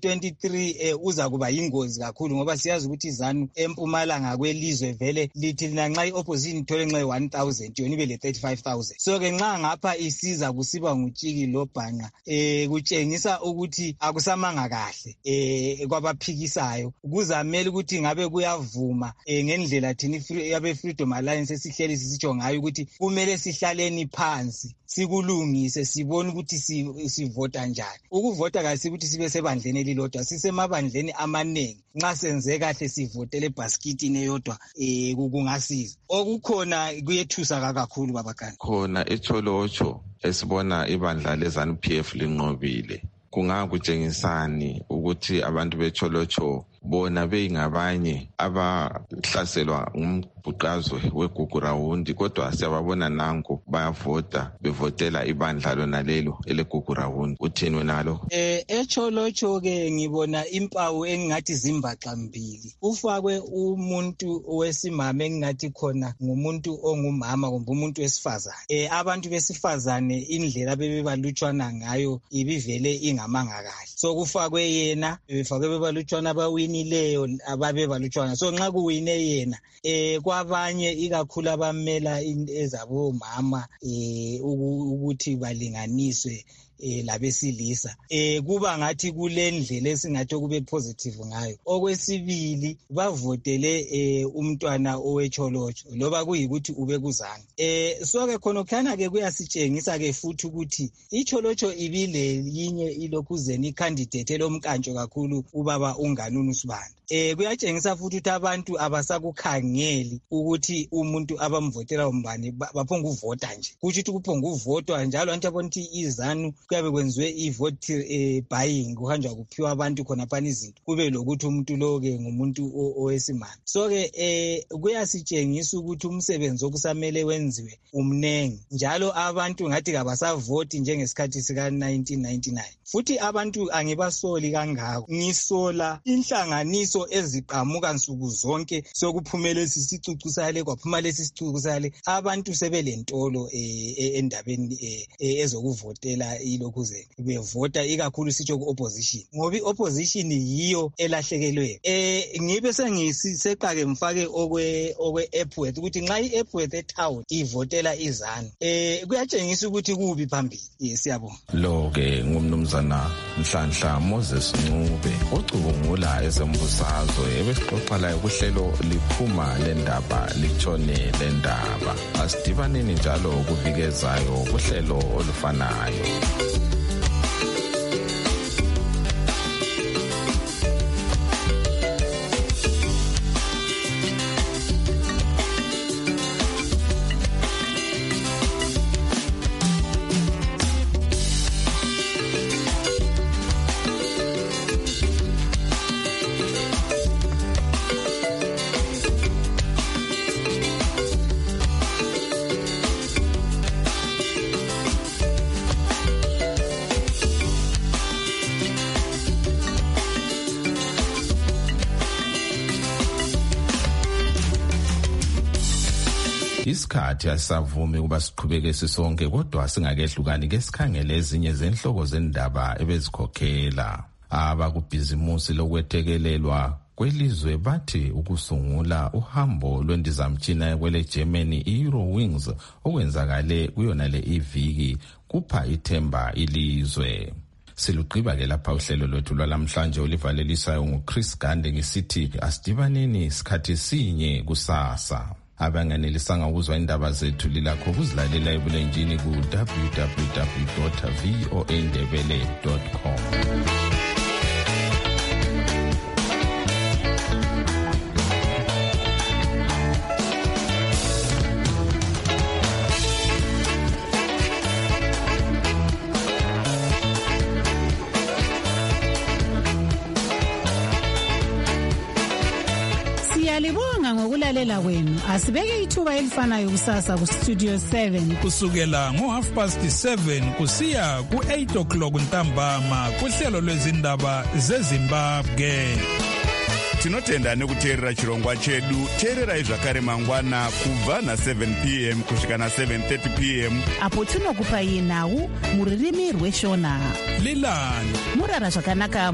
u-2023 uza kuba yingozi kakhulu ngoba siyazi ukuthi iZANU empumalanga kwelizwe vele lithi lina nxa i-opposition ithole nxa 1,000 yona ibe le 35,000. So-ke nxa ngapha isiza kusiba ngutshiki lobhanqa kutshengisa ukuthi akusamanga kahle kwabaphikisayo. Kuzamele ukuthi ngabe kuyavuma ngendlela thina yabe-Freedom Alliance esihleli sisitsho ngayo ukuthi kumele sihlaleni phansi sikulungise sibone ukuthi sivota njani. Ukuvota kasikuthi sibe sebandleni elilodwa, sisemabandleni amaningi. Nxa senze kahle sivotele ebhaskitini eyodwa kungasiza. Okukhona kuyethusa kakhulu babakani. Khona eTsholotsho esibona ibandla leZANU PF linqobile. Kungakutshengisani ukuthi abantu beTsholotsho bona beyingabanye abahlaselwa ngumbhuqazwe weGugurawundi kodwa siyababona nanku bayavota bevotela ibandla lona lelo eleGugurawundi. Uthini wena lo? eTsholotsho-ke ngibona impawu engingathi zimbaxa mbili. Ufakwe umuntu wesimama engingathi khona ngumuntu ongumama kumbe umuntu wesifazane. Abantu besifazane indlela bebebalutshwana ngayo ibivele ingamanga kahle. So kufakwe yena befakwe bebalutshwana bawinileyo ababebalutshwana. So nxa kuwine yena kwabanye ikakhulu abamela ezabomama ukuthi balinganiswe labesilisa kuba ngathi kule ndlela esingathi kube positive ngayo. Okwesibili bavotele umntwana oweTsholotsho loba kuyikuthi ube kuZANU. So-ke khonokuyana-ke kuyasitshengisa-ke futhi ukuthi iTsholotsho ibile yinye ilokhuzeni icandidate elomkantsho kakhulu ubaba uNganunu Sibanda. Kuyatshengisa futhi ukuthi abantu abasakukhangeli ukuthi umuntu abamvotela umbani baphonga uvota nje. Kusho ukuthi kuphonga uvotwa njalo anti abona ukuthi iZANU kuyabe kwenziwe i-vote buying, kuhanjwa kuphiwa abantu khonaphana izinto kube lokuthi umuntu lo-ke ngumuntu owesimame. So-ke kuyasitshengisa ukuthi umsebenzi okusamele wenziwe umnengi njalo abantu ngathi kabasavoti njengesikhathi sika-1999. Futhi abantu angibasoli kangako, ngisola inhlanganiso eziqhamuka nsuku zonke sokuphumela sisicucu sale kwaphuma lesi sicucu sale. Abantu sebelentolo endabeni ezokuvotela ilokhuzeni bevota ikakhulu sitsho ku-opposition ngoba i-opposition yiyo elahlekelweyo. Ngibe sengiseqake mfake okwe-Epworth ukuthi nxa i-Epworth etown ivotela iZANU kuyatshengisa ukuthi kubi phambili. Siyabonga. Lo-ke ngumnumzana Nhlanhla Moses Ncube ocubungula ezembusazwe ebesixoxa layo kuhlelo liphuma lendaba litshone lendaba. Asidibaneni njalo okuvikezayo kuhlelo olufanayo. isikhathi asisavumi ukuba siqhubeke sisonke, kodwa singakehlukani ke sikhangele ezinye zenhloko zendaba ebezikhokhela. Abakubhizimusi lokwethekelelwa kwelizwe bathi ukusungula uhambo lwendizamtshina kwele Germany Eurowings okwenzakale kuyona le iviki kupha ithemba ilizwe. Silugqiba ke lapha uhlelo lwethu lwalamhlanje olivalelisayo nguChris Gande ngisithi asidibaneni isikhathi sinye kusasa. Abanganelisanga ukuzwa indaba zethu lilakho ukuzilalela ebulenjini ku www.voandebele.com. Siyalibonga ngokulalela kwenu. Asibeke ithuba elifanayo kusasa ku Studio 7 kusukela ngo7:30 kusiya ku8:00 ntambama kuhlelo lwezindaba zeZimbabwe. Tinotenda nekuteerera chirongwa chedu. Teererai zvakare mangwana kubva na7 p.m. kusvika na7:30 p.m. apo tinokupai nhau muririmi rweshona. Lilani murara zvakanaka.